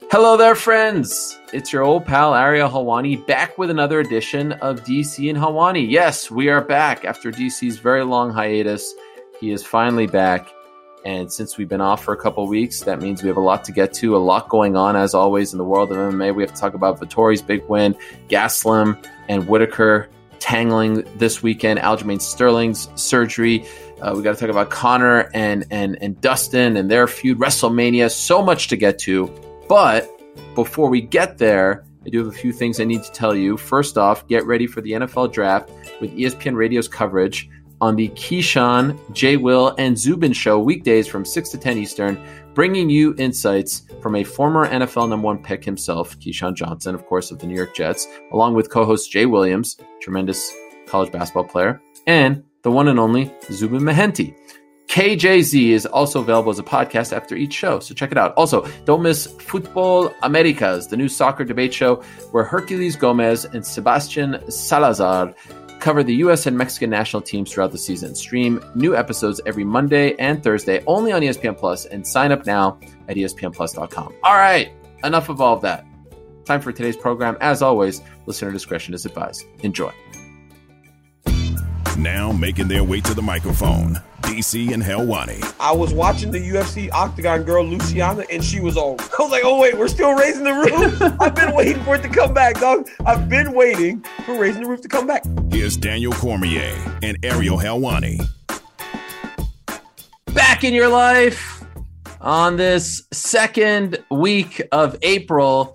Hello there, friends. It's your old pal, Ariel Helwani, back with another edition of DC and Helwani. Yes, we are back after DC's very long hiatus. He is finally back. And since we've been off for a couple of weeks, that means we have a lot to get to, a lot going on, as always, in the world of MMA. We have to talk about Vettori's big win, Gastelum and Whitaker tangling this weekend, Aljamain Sterling's surgery. We got to talk about Conor and Dustin and their feud, WrestleMania. So much to get to. But before we get there, I do have a few things I need to tell you. First off, get ready for the NFL Draft with ESPN Radio's coverage on the Keyshawn, J. Will, and Zubin Show weekdays from 6 to 10 Eastern, bringing you insights from a former NFL number one pick himself, Keyshawn Johnson, of course, of the New York Jets, along with co-host Jay Williams, tremendous college basketball player, and the one and only Zubin Mehenti. KJZ is also available as a podcast after each show, so check it out. Also, don't miss Football Americas, the new soccer debate show where Hercules Gomez and Sebastian Salazar cover the U.S. and Mexican national teams throughout the season. Stream new episodes every Monday and Thursday only on ESPN Plus, and sign up now at ESPNplus.com. All right, enough of all of that. Time for today's program. As always, listener discretion is advised. Enjoy. Now making their way to the microphone, DC and Helwani. I was watching the UFC Octagon girl, Luciana, and she was all, I was like, oh wait, we're still raising the roof? I've been waiting for it to come back, dog. I've been waiting for raising the roof to come back. Here's Daniel Cormier and Ariel Helwani. Back in your life on this second week of April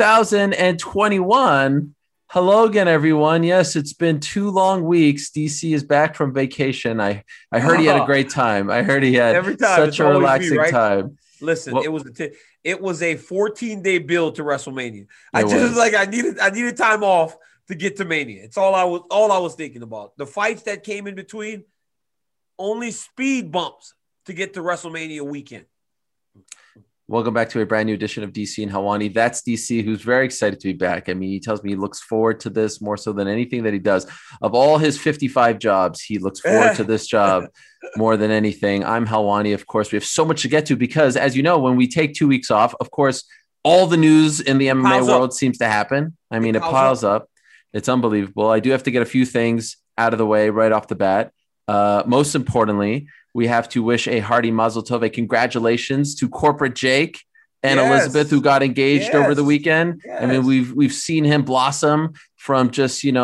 2021. Hello again, everyone. Yes, it's been 2 long weeks. DC is back from vacation. I heard he had a great time. I heard he had such a relaxing time. Listen, well, it was a 14-day build to WrestleMania. I needed time off to get to Mania. It's all I was thinking about. The fights that came in between, only speed bumps to get to WrestleMania weekend. Welcome back to a brand new edition of DC and Helwani. That's DC, who's very excited to be back. I mean, he tells me he looks forward to this more so than anything that he does. Of all his 55 jobs, he looks forward to this job more than anything. I'm Helwani. Of course, we have so much to get to because, as you know, when we take 2 weeks off, of course, all the news in the MMA world seems to happen. I mean, it piles up. It's unbelievable. I do have to get a few things out of the way right off the bat. Most importantly, we have to wish a hearty mazel tov, a congratulations to Corporate Jake and Elizabeth, who got engaged over the weekend. Yes. I mean, we've seen him blossom from just kind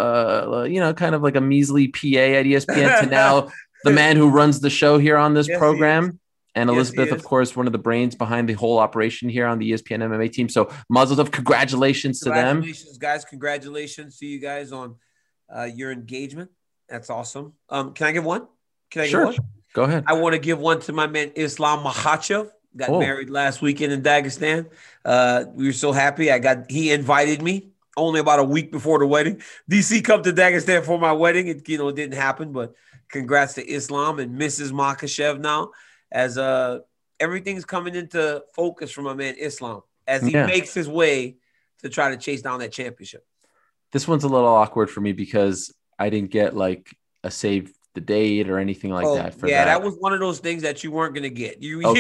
of like a measly PA at ESPN to now the man who runs the show here on this program. And Elizabeth, of course, one of the brains behind the whole operation here on the ESPN MMA team. So mazel tov, congratulations to them. Congratulations, guys. Congratulations to you guys on your engagement. That's awesome. Can I give one? Sure. Go ahead. I want to give one to my man, Islam Makhachev. Got married last weekend in Dagestan. We were so happy. He invited me only about a week before the wedding. DC, come to Dagestan for my wedding. It didn't happen, but congrats to Islam and Mrs. Makhachev now, as everything's coming into focus for my man Islam as he makes his way to try to chase down that championship. This one's a little awkward for me because I didn't get like a save the date or anything like that. That was one of those things that you weren't going to get.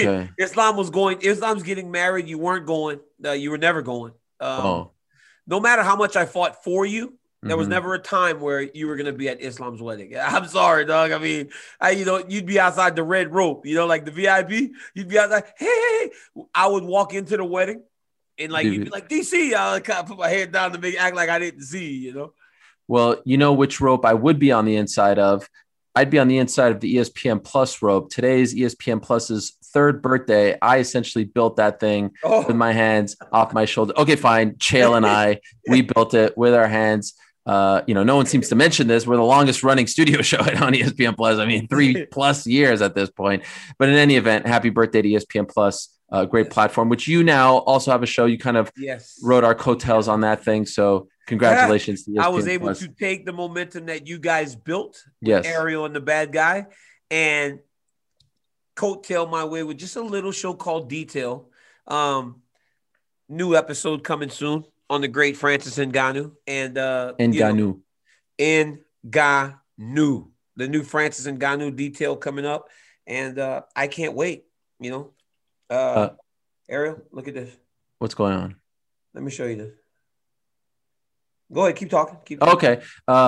Islam's getting married. You weren't going. You were never going. No matter how much I fought for you, there was never a time where you were going to be at Islam's wedding. I'm sorry, dog. I mean, you'd be outside the red rope, like the VIP. You'd be outside. Hey. I would walk into the wedding and you'd be like, DC. I kind of put my head down to act like I didn't see, Well, you know which rope I would be on the inside of? I'd be on the inside of the ESPN Plus rope. Today's ESPN Plus's 3rd birthday. I essentially built that thing with my hands off my shoulder. Okay, fine. Chael and I, we built it with our hands. No one seems to mention this. We're the longest running studio show on ESPN Plus. I mean, 3+ years at this point. But in any event, happy birthday to ESPN Plus. Great platform, which you now also have a show. You kind of rode our coattails on that thing. So congratulations to ESPN I was able to take the momentum that you guys built with Ariel and the bad guy and coattail my way with just a little show called Detail. New episode coming soon on the great Francis Ngannou. Ngannou. The new Francis Ngannou Detail coming up. And I can't wait, Ariel, look at this. What's going on? Let me show you this. Go ahead. Keep talking. Okay.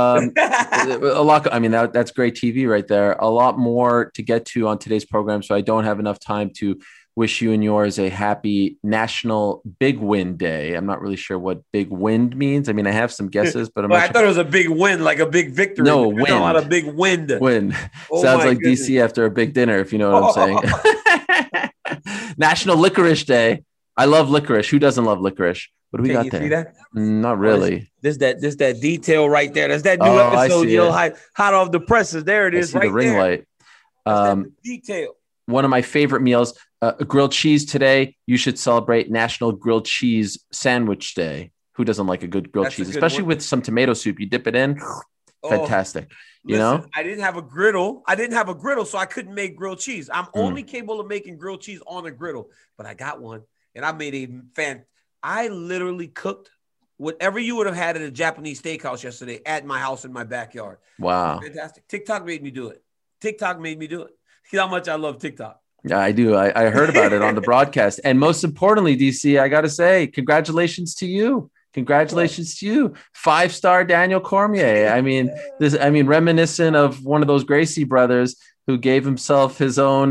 A lot. I mean, that's great TV right there. A lot more to get to on today's program. So I don't have enough time to wish you and yours a happy National Big Win Day. I'm not really sure what big wind means. I mean, I have some guesses, but I thought it was a big win, like a big victory. No, wind. A lot of big wind. Wind. Oh, sounds like goodness. DC after a big dinner, if you know what I'm saying. National Licorice Day. I love licorice. Who doesn't love licorice? What do we got there? See that? Not really. This that detail right there. That's that new episode. You know, hot off the presses. There it is. Right the ring there. Light. Detail. One of my favorite meals, grilled cheese today. You should celebrate National Grilled Cheese Sandwich Day. Who doesn't like a good grilled cheese, especially with some tomato soup? You dip it in. Fantastic. You know, I didn't have a griddle. So I couldn't make grilled cheese. I'm only capable of making grilled cheese on a griddle, but I got one and I made a fan. I literally cooked whatever you would have had at a Japanese steakhouse yesterday at my house in my backyard. Wow. Fantastic. TikTok made me do it. You know how much I love TikTok. Yeah, I do. I heard about it on the broadcast. And most importantly, DC, I got to say, congratulations to you. Congratulations to you. 5-star Daniel Cormier. I mean, reminiscent of one of those Gracie brothers who gave himself his own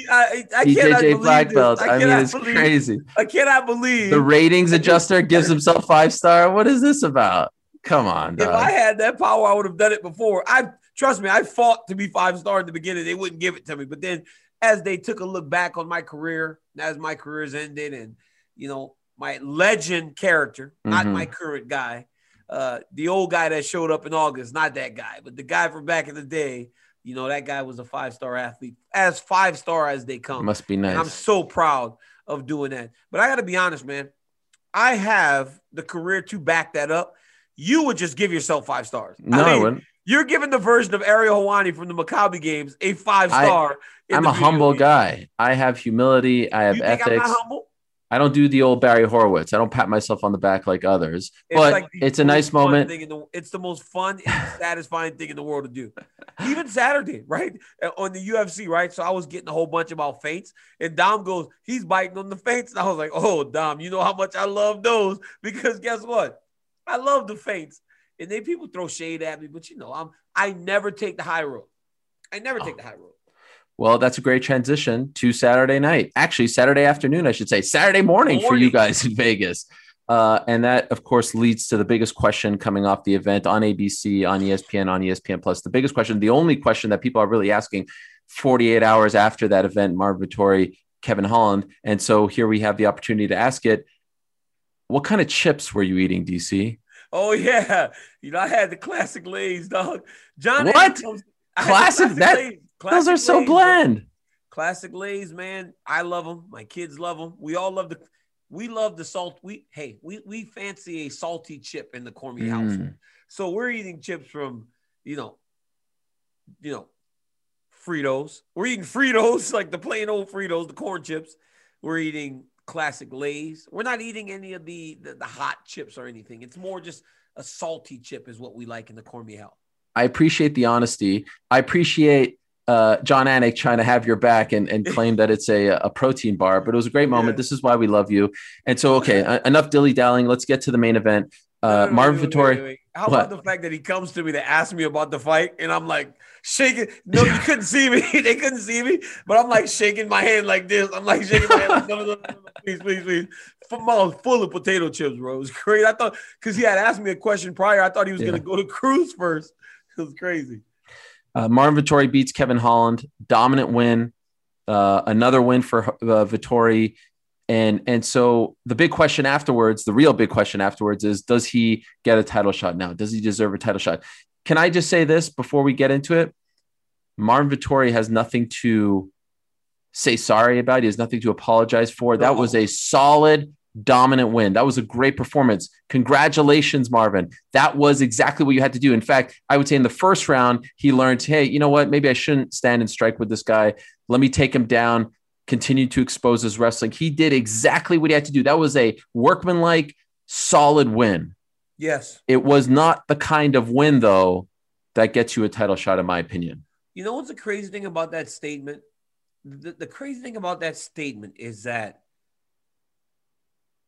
BJJ black belt. I mean, it's crazy. I cannot believe the ratings adjuster gives himself 5-star. What is this about? Come on, dog. If I had that power, I would have done it before. Trust me, I fought to be 5-star in the beginning. They wouldn't give it to me. But then as they took a look back on my career, as my career's ended and, you know, my legend character, not my current guy, the old guy that showed up in August, not that guy, but the guy from back in the day, you know, that guy was a 5-star athlete, as 5-star as they come. Must be nice. And I'm so proud of doing that. But I got to be honest, man. I have the career to back that up. You would just give yourself 5 stars. No, I wouldn't. You're giving the version of Ariel Helwani from the Maccabi games a 5-star. I'm a humble guy. I have humility. I have ethics. I'm not humble? I don't do the old Barry Horowitz. I don't pat myself on the back like others. But it's a nice moment. It's the most fun and satisfying thing in the world to do. Even Saturday, right? On the UFC, right? So I was getting a whole bunch about feints. And Dom goes, he's biting on the feints. And I was like, oh, Dom, you know how much I love those? Because guess what? I love the feints. And then people throw shade at me. But, you know, I never take the high road. Take the high road. Well, that's a great transition to Saturday night. Actually, Saturday afternoon, I should say. Saturday morning for you guys in Vegas. And that, of course, leads to the biggest question coming off the event on ABC, on ESPN, on ESPN+. The biggest question, the only question that people are really asking 48 hours after that event, Marvin Vettori, Kevin Holland. And so here we have the opportunity to ask it. What kind of chips were you eating, DC? Oh, yeah. You know, I had the classic Lay's, dog. John, what? Classic? Those are so bland. Man. Classic Lay's, man. I love them. My kids love them. We all love the salt. We fancy a salty chip in the Cormier household. So we're eating chips from, you know, Fritos. We're eating Fritos, like the plain old Fritos, the corn chips. We're eating classic Lay's. We're not eating any of the hot chips or anything. It's more just a salty chip is what we like in the Cormier house. I appreciate the honesty. I appreciate John Anik trying to have your back and claim that it's a protein bar, but it was a great moment. Yeah. This is why we love you. And so, okay, enough dilly-dallying. Let's get to the main event. Marvin Vettori. How about the fact that he comes to me to ask me about the fight, and I'm like shaking. No, you couldn't see me. They couldn't see me, but I'm like shaking my hand like this. I'm like shaking my hand like, no, please. Mouth full of potato chips, bro. It was great. I thought, because he had asked me a question prior, I thought he was going to go to Cruz first. It was crazy. Marvin Vettori beats Kevin Holland. Dominant win. Another win for Vettori. And so the big question afterwards, the real big question afterwards is, does he get a title shot now? Does he deserve a title shot? Can I just say this before we get into it? Marvin Vettori has nothing to say sorry about. He has nothing to apologize for. That was a solid, dominant win. That was a great performance. Congratulations, Marvin. That was exactly what you had to do. In fact, I would say in the first round, he learned, hey, you know what? Maybe I shouldn't stand and strike with this guy. Let me take him down, continue to expose his wrestling. He did exactly what he had to do. That was a workmanlike, solid win. Yes. It was not the kind of win, though, that gets you a title shot, in my opinion. You know what's the crazy thing about that statement? The crazy thing about that statement is that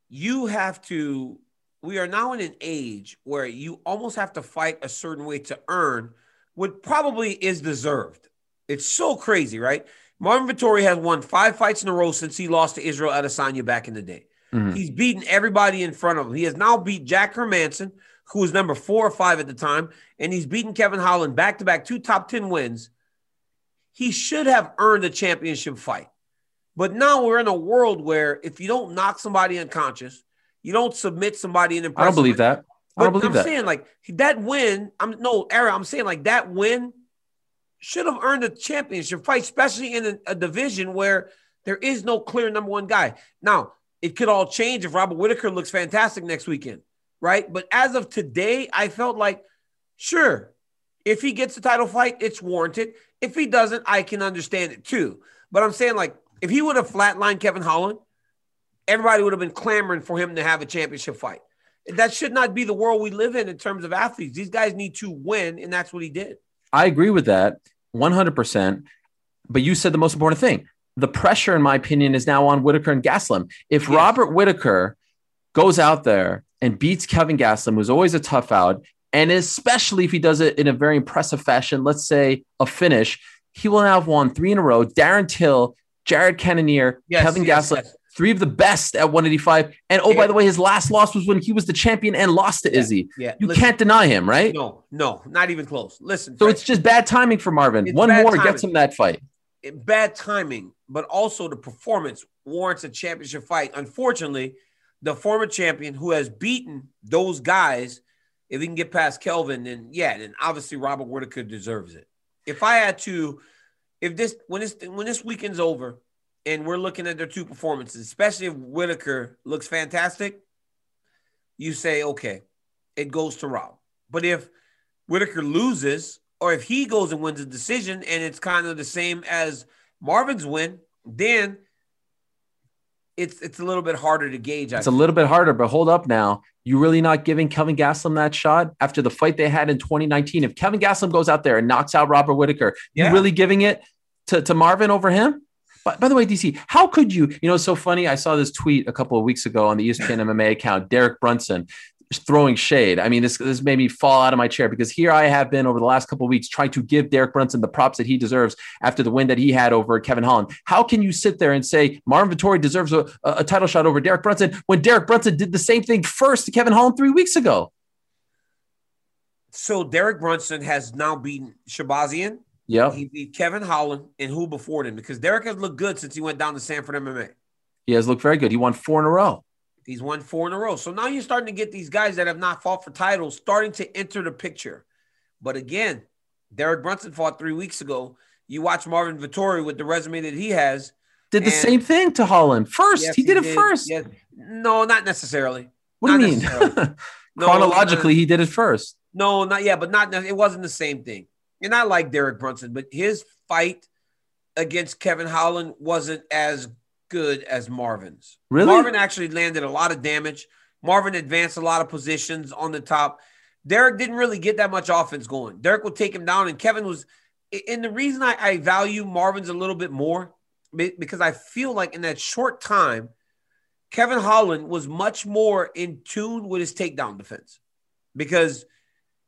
we are now in an age where you almost have to fight a certain way to earn what probably is deserved. It's so crazy, right? Marvin Vettori has won 5 fights in a row since he lost to Israel Adesanya back in the day. Mm-hmm. He's beaten everybody in front of him. He has now beat Jack Hermanson, who was number 4 or 5 at the time, and he's beaten Kevin Holland back-to-back, 2 top 10 wins. He should have earned a championship fight. But now we're in a world where if you don't knock somebody unconscious, you don't submit somebody in impressive. I don't believe that. I'm saying like that win. I'm saying like that win should have earned a championship fight, especially in a division where there is no clear number 1 guy. Now, it could all change if Robert Whittaker looks fantastic next weekend, right? But as of today, I felt like, sure, if he gets the title fight, it's warranted. If he doesn't, I can understand it too. But I'm saying like if he would have flatlined Kevin Holland, everybody would have been clamoring for him to have a championship fight. That should not be the world we live in terms of athletes. These guys need to win, and that's what he did. I agree with that 100%. But you said the most important thing. The pressure, in my opinion, is now on Whittaker and Gastelum. If Robert Whittaker goes out there and beats Kevin Gastelum, who's always a tough out, and especially if he does it in a very impressive fashion, let's say a finish, he will now have won 3 in a row. Darren Till, Jared Cannonier, Kevin Gastelum. 3 of the best at 185. And by the way, his last loss was when he was the champion and lost to Izzy. Yeah. You can't deny him, right? No, not even close. Listen. So it's just bad timing for Marvin. One more gets him that fight. Bad timing, but also the performance warrants a championship fight. Unfortunately, the former champion who has beaten those guys, if he can get past Kelvin, then obviously Robert Whittaker deserves it. When this weekend's over, and we're looking at their 2 performances, especially if Whittaker looks fantastic, you say, okay, it goes to Rob. But if Whittaker loses, or if he goes and wins a decision and it's kind of the same as Marvin's win, then it's a little bit harder to gauge. It's a little bit harder, but hold up now. You really not giving Kevin Gastelum that shot after the fight they had in 2019? If Kevin Gastelum goes out there and knocks out Robert Whittaker, you really giving it to Marvin over him? By the way, DC, how could you? It's so funny. I saw this tweet a couple of weeks ago on the ESPN MMA account, Derek Brunson throwing shade. I mean, this made me fall out of my chair because here I have been over the last couple of weeks trying to give Derek Brunson the props that he deserves after the win that he had over Kevin Holland. How can you sit there and say Marvin Vettori deserves a title shot over Derek Brunson when Derek Brunson did the same thing first to Kevin Holland 3 weeks ago? So Derek Brunson has now beaten Shabazian. Yeah, he beat Kevin Holland and who before him, because Derek has looked good since he went down to Sanford MMA. He has looked very good. He won 4 in a row. He's won 4 in a row. So now you're starting to get these guys that have not fought for titles starting to enter the picture. But again, Derek Brunson fought 3 weeks ago. You watch Marvin Vettori with the resume that he has. Did the same thing to Holland. First. Yes, he did it first. Yes. No, not necessarily. What do you mean? Chronologically, he did it first. No, not yet, but it wasn't the same thing. And not like Derek Brunson, but his fight against Kevin Holland wasn't as good as Marvin's. Really? Marvin actually landed a lot of damage. Marvin advanced a lot of positions on the top. Derek didn't really get that much offense going. Derek would take him down, and Kevin was – and the reason I value Marvin's a little bit more because I feel like in that short time, Kevin Holland was much more in tune with his takedown defense because –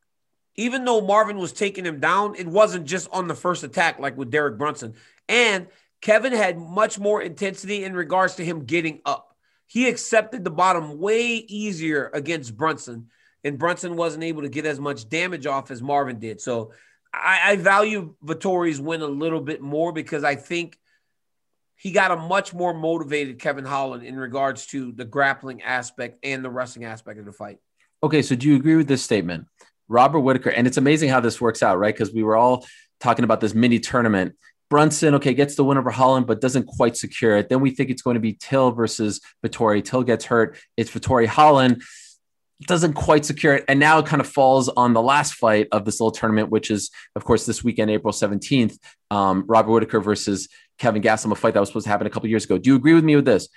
even though Marvin was taking him down, it wasn't just on the first attack like with Derek Brunson. And Kevin had much more intensity in regards to him getting up. He accepted the bottom way easier against Brunson, and Brunson wasn't able to get as much damage off as Marvin did. So I value Vettori's win a little bit more because I think he got a much more motivated Kevin Holland in regards to the grappling aspect and the wrestling aspect of the fight. Okay, so do you agree with this statement? Robert Whittaker, and it's amazing how this works out, right? Because we were all talking about this mini tournament. Brunson, gets the win over Holland, but doesn't quite secure it. Then we think it's going to be Till versus Vettori. Till gets hurt. It's Vettori Holland. Doesn't quite secure it. And now it kind of falls on the last fight of this little tournament, which is, of course, this weekend, April 17th, Robert Whittaker versus Kevin Gastelum, a fight that was supposed to happen a couple of years ago. Do you agree with me with this?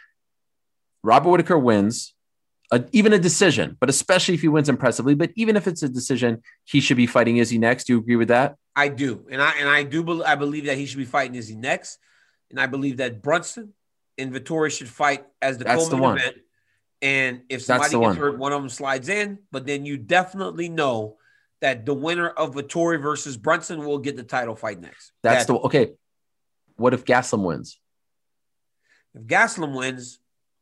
Robert Whittaker wins. Even a decision, but especially if he wins impressively. But even if it's a decision, he should be fighting Izzy next. Do you agree with that? I do, I believe that he should be fighting Izzy next, and I believe that Brunson and Vettori should fight as the co-main event. And if somebody gets hurt, one of them slides in. But then you definitely know that the winner of Vettori versus Brunson will get the title fight next. Okay. What if Gastelum wins? If Gastelum wins,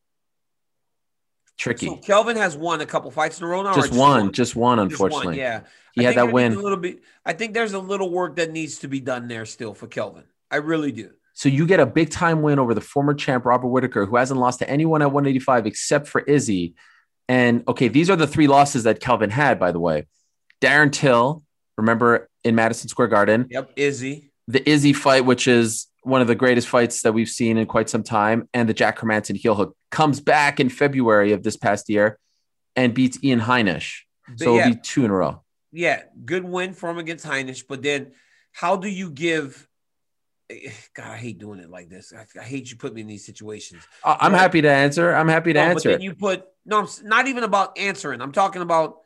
tricky. So Kelvin has won a couple fights in a row now. Just one, unfortunately. Yeah, he had that win. I think there's a little work that needs to be done there still for Kelvin. I really do. So you get a big time win over the former champ Robert Whittaker, who hasn't lost to anyone at 185 except for Izzy. And okay, these are the 3 losses that Kelvin had, by the way. Darren Till, remember, in Madison Square Garden. Yep, Izzy. The Izzy fight, which is one of the greatest fights that we've seen in quite some time, and the Jack Hermansson heel hook, comes back in February of this past year and beats Ian Heinisch. So it'll be 2 in a row. Yeah, good win for him against Heinisch. But then how do you give – God, I hate doing it like this. I hate you put me in these situations. I'm happy to answer. But then you put – no, it's not even about answering. I'm talking about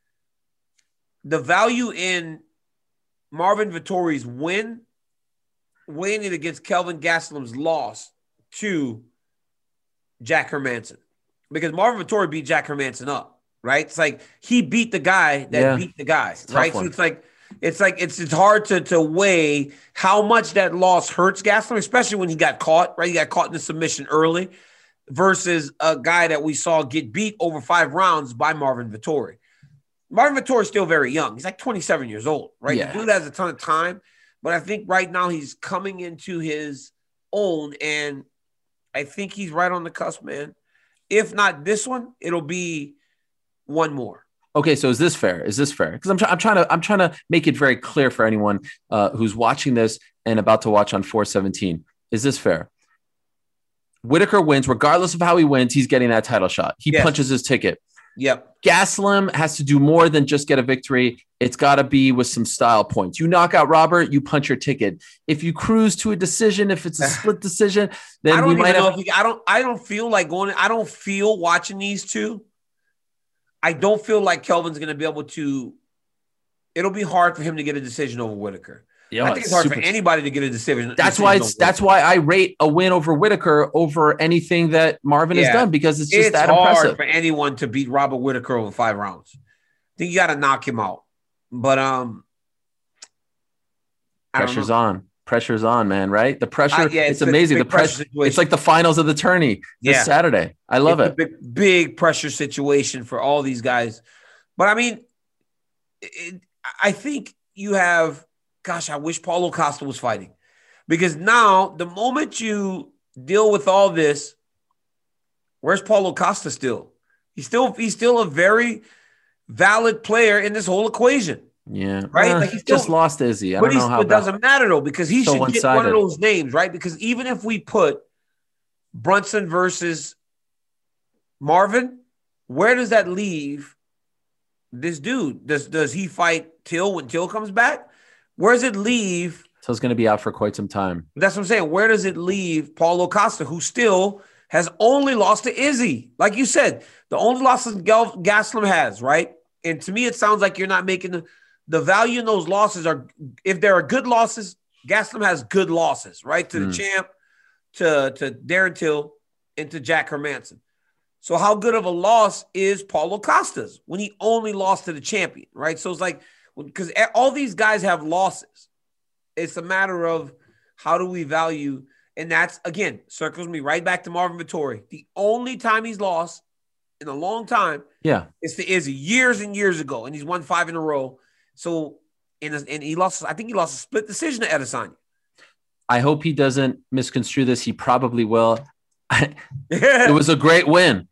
the value in Marvin Vettori's win, weighing it against Kelvin Gastelum's loss to Jack Hermansson. Because Marvin Vettori beat Jack Hermansson up, right? It's like he beat the guy that beat the guy, right? So it's hard to weigh how much that loss hurts Gastelum, especially when he got caught, right? He got caught in the submission early versus a guy that we saw get beat over 5 rounds by Marvin Vettori. Marvin Vettori is still very young. He's like 27 years old, right? Yeah. The dude has a ton of time, but I think right now he's coming into his own, and I think he's right on the cusp, man. If not this one, it'll be one more. Okay, so is this fair? Because I'm trying to make it very clear for anyone who's watching this and about to watch on 417. Is this fair? Whittaker wins, regardless of how he wins. He's getting that title shot. He punches his ticket. Yep. Gastelum has to do more than just get a victory. It's got to be with some style points. You knock out Robert, you punch your ticket. If you cruise to a decision, if it's a split decision, then I don't feel like going. I don't feel watching these two. I don't feel like Kelvin's going to be able to. It'll be hard for him to get a decision over Whittaker. Yeah, I think it's hard for anybody to get a decision. That's why I rate a win over Whittaker over anything that Marvin has done, because it's just that impressive. It's hard for anyone to beat Robert Whittaker over 5 rounds. I think you got to knock him out. But pressure's on, man. Right? The pressure. It's amazing. The pressure. It's like the finals of the tourney this Saturday. I love it. Big pressure situation for all these guys. But I mean, I think you have. Gosh, I wish Paulo Costa was fighting, because now the moment you deal with all this, where's Paulo Costa still? He's still a very valid player in this whole equation. Yeah. Right? Like he's just lost Izzy. I don't know how. It doesn't matter though, because he should get one of those names, right? Because even if we put Brunson versus Marvin, where does that leave this dude? Does he fight Till when Till comes back? Where does it leave? Till's going to be out for quite some time. That's what I'm saying. Where does it leave Paulo Costa, who still has only lost to Izzy? Like you said, the only losses Gastelum has, right? And to me, it sounds like you're not making the value in those losses are, if there are good losses, Gastelum has good losses, right? To the champ, to Darren Till, and to Jack Hermansson. So how good of a loss is Paulo Costa's when he only lost to the champion, right? So it's like, because all these guys have losses. It's a matter of how do we value, and that's, again, circles me right back to Marvin Vettori. The only time he's lost in a long time is to Izzy, years and years ago, and he's won 5 in a row. So, and he lost, I think he lost a split decision to Adesanya. I hope he doesn't misconstrue this. He probably will. It was a great win.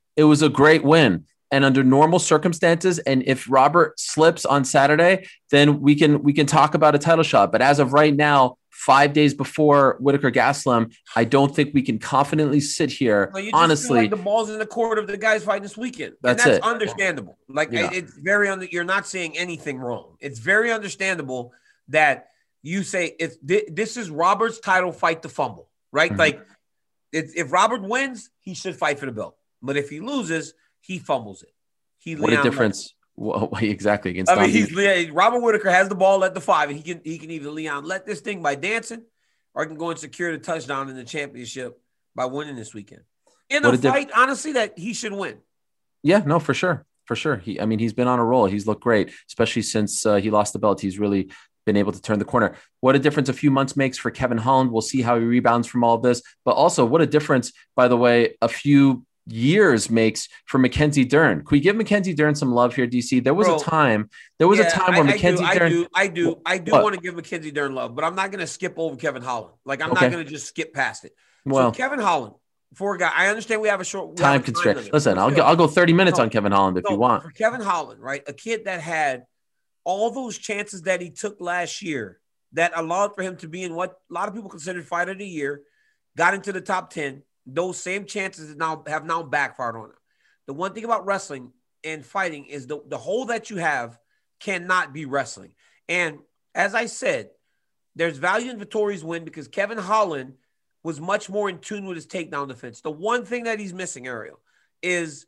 And under normal circumstances, and if Robert slips on Saturday, then we can talk about a title shot. But as of right now, 5 days before Whittaker Gastelum, I don't think we can confidently sit here. No, honestly, like the ball's in the court of the guys fighting this weekend. That's understandable. Like it's very you're not saying anything wrong. It's very understandable that you say this is Robert's title fight to fumble, right? Mm-hmm. Like if Robert wins, he should fight for the belt. But if he loses, he fumbles it. What a difference! Exactly against. I mean, Robert Whittaker has the ball at the 5, and he can either Leon let this thing by dancing, or he can go and secure the touchdown in the championship by winning this weekend. In a fight, honestly, that he should win. Yeah, no, for sure. For sure. He's been on a roll. He's looked great, especially since he lost the belt. He's really been able to turn the corner. What a difference a few months makes for Kevin Holland. We'll see how he rebounds from all of this. But also, what a difference, by the way, a few years makes for Mackenzie Dern. Can we give Mackenzie Dern some love here, DC? There was a time where Mackenzie Dern. I do want to give Mackenzie Dern love, but I'm not going to skip over Kevin Holland. Like, I'm not going to just skip past it. So Kevin Holland, for a guy, I understand we have a short time constraint. Listen, I'll go 30 minutes on Kevin Holland if you want. For Kevin Holland, right? A kid that had all those chances that he took last year that allowed for him to be in what a lot of people considered fight of the year, got into the top 10. Those same chances have now backfired on him. The one thing about wrestling and fighting is the hole that you have cannot be wrestling. And as I said, there's value in Vettori's win because Kevin Holland was much more in tune with his takedown defense. The one thing that he's missing, Ariel, is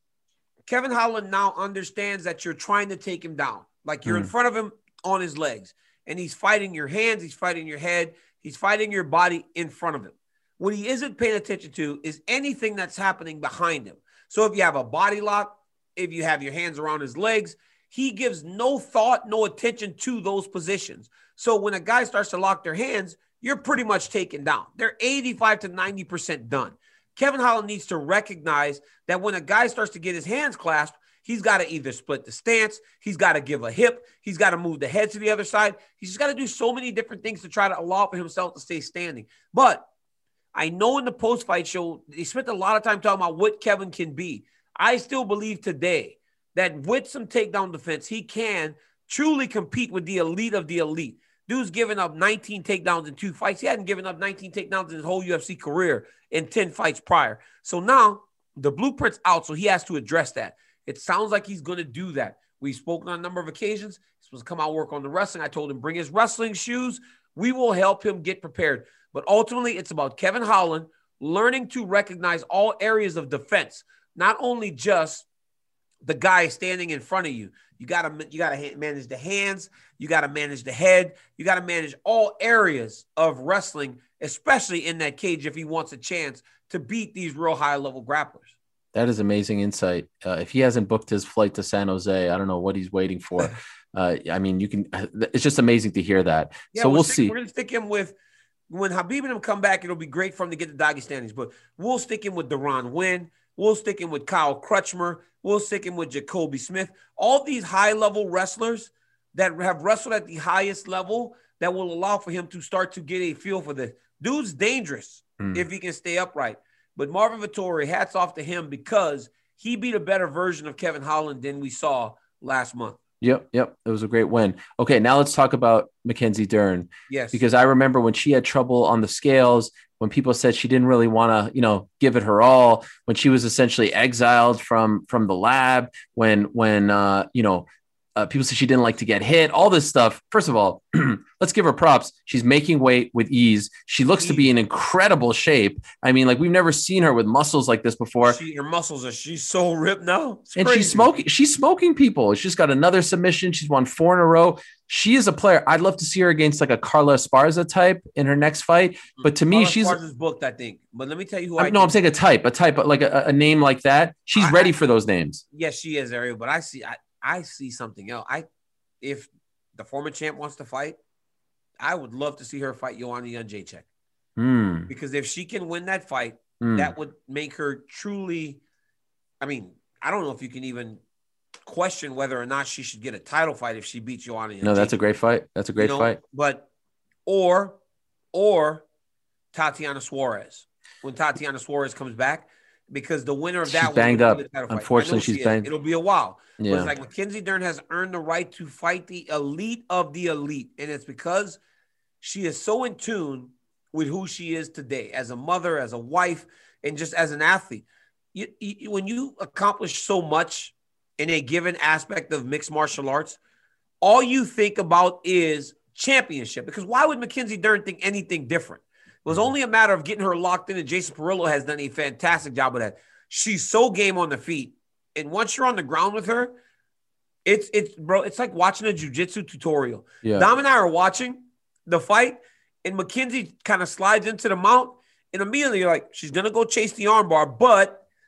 Kevin Holland now understands that you're trying to take him down. Like you're in front of him on his legs, and he's fighting your hands, he's fighting your head, he's fighting your body in front of him. What he isn't paying attention to is anything that's happening behind him. So if you have a body lock, if you have your hands around his legs, he gives no thought, no attention to those positions. So when a guy starts to lock their hands, you're pretty much taken down. They're 85 to 90% done. Kevin Holland needs to recognize that when a guy starts to get his hands clasped, he's got to either split the stance, he's got to give a hip, he's got to move the head to the other side. He's just got to do so many different things to try to allow for himself to stay standing. But I know in the post-fight show, they spent a lot of time talking about what Kevin can be. I still believe today that with some takedown defense, he can truly compete with the elite of the elite. Dude's given up 19 takedowns in 2 fights. He hadn't given up 19 takedowns in his whole UFC career in 10 fights prior. So now the blueprint's out, so he has to address that. It sounds like he's going to do that. We've spoken on a number of occasions. He's supposed to come out and work on the wrestling. I told him bring his wrestling shoes. We will help him get prepared. But ultimately, it's about Kevin Holland learning to recognize all areas of defense, not only just the guy standing in front of you. You got to manage the hands. You got to manage the head. You got to manage all areas of wrestling, especially in that cage if he wants a chance to beat these real high-level grapplers. That is amazing insight. If he hasn't booked his flight to San Jose, I don't know what he's waiting for. It's just amazing to hear that. Yeah, so we'll see. We're going to stick him with, when Khabib and him come back, it'll be great for him to get the doggy standings, but we'll stick him with Deron Wynn. We'll stick him with Kyle Crutchmer. We'll stick him with Jacoby Smith. All these high-level wrestlers that have wrestled at the highest level that will allow for him to start to get a feel for this. Dude's dangerous if he can stay upright. But Marvin Vettori, hats off to him because he beat a better version of Kevin Holland than we saw last month. Yep. It was a great win. Okay, now let's talk about Mackenzie Dern. Yes. Because I remember when she had trouble on the scales, when people said she didn't really want to, give it her all, when she was essentially exiled from the lab, when people said she didn't like to get hit, all this stuff. First of all, let's give her props. She's making weight with ease. She looks to be in incredible shape. I mean, like we've never seen her with muscles like this before. Her muscles she's so ripped now. It's crazy. She's smoking people. She's got another submission. She's won 4 in a row. She is a player. I'd love to see her against like a Carla Esparza type in her next fight. But to me, she's booked, I think. But let me tell you who I'm saying a type, like a name like that. She's ready for those names. Yes, she is, Ariel. But I see something else. If the former champ wants to fight, I would love to see her fight Joanna Jędrzejczyk. Because if she can win that fight, that would make her truly. I mean, I don't know if you can even question whether or not she should get a title fight if she beats Joanna Jędrzejczyk. No, that's a great fight. That's a great fight. But or Tatiana Suarez when Tatiana Suarez comes back. Because the winner of that she's banged up. Unfortunately, she's banged. It'll be a while. Yeah. But it's like Mackenzie Dern has earned the right to fight the elite of the elite. And it's because she is so in tune with who she is today as a mother, as a wife, and just as an athlete. When you accomplish so much in a given aspect of mixed martial arts, all you think about is championship. Because why would Mackenzie Dern think anything different? It was only a matter of getting her locked in, and Jason Perillo has done a fantastic job of that. She's so game on the feet. And once you're on the ground with her, it's like watching a jiu-jitsu tutorial. Yeah. Dom and I are watching the fight, and Mackenzie kind of slides into the mount, and immediately you're like, she's going to go chase the armbar, but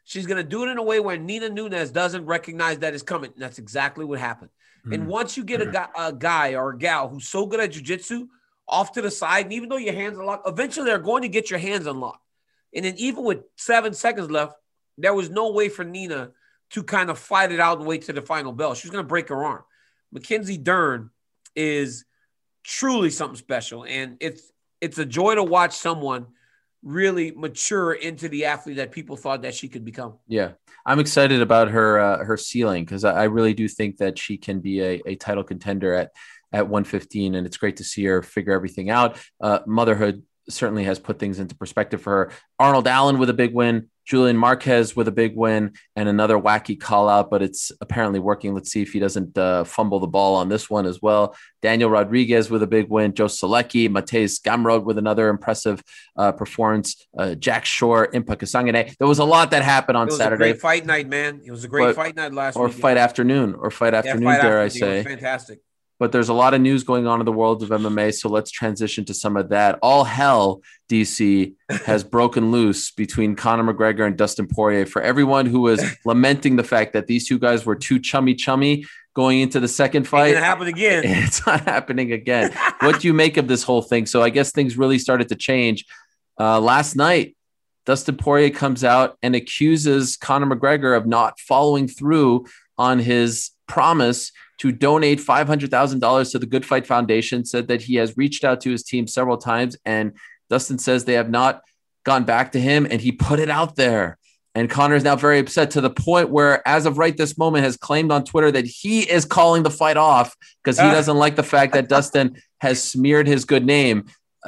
She's going to do it in a way where Nina Nunes doesn't recognize that it's coming. And that's exactly what happened. And once you get a guy or a gal who's so good at jiu-jitsu off to the side, and even though your hands are locked, eventually they're going to get your hands unlocked. And then even with 7 seconds left, there was no way for Nina to kind of fight it out and wait to the final bell. She was going to break her arm. Mackenzie Dern is truly something special. And it's a joy to watch someone really mature into the athlete that people thought that she could become. Yeah. I'm excited about her ceiling, because I really do think that she can be a title contender at 115. And it's great to see her figure everything out. Motherhood certainly has put things into perspective for her. Arnold Allen with a big win, Julian Marquez with a big win, and another wacky call out, but it's apparently working. Let's see if he doesn't fumble the ball on this one as well. Daniel Rodriguez with a big win, Joe Selecki, Matej Gamrot with another impressive performance, Jack Shore, Impa Kasangane. There was a lot that happened on Saturday. It was a great fight night, man. It was a great fight night last week. Or fight afternoon, dare I say. It was fantastic. But there's a lot of news going on in the world of MMA, so let's transition to some of that. All hell, DC, has broken loose between Conor McGregor and Dustin Poirier. For everyone who was lamenting the fact that these two guys were too chummy going into the second fight. It's going to happen again. It's not happening again. What do you make of this whole thing? So I guess things really started to change. Last night, Dustin Poirier comes out and accuses Conor McGregor of not following through on his promise to donate $500,000 to the Good Fight Foundation, said that he has reached out to his team several times, and Dustin says they have not gone back to him, and he put it out there. And Conor is now very upset, to the point where, as of right this moment, has claimed on Twitter that he is calling the fight off because he doesn't like the fact that Dustin has smeared his good name.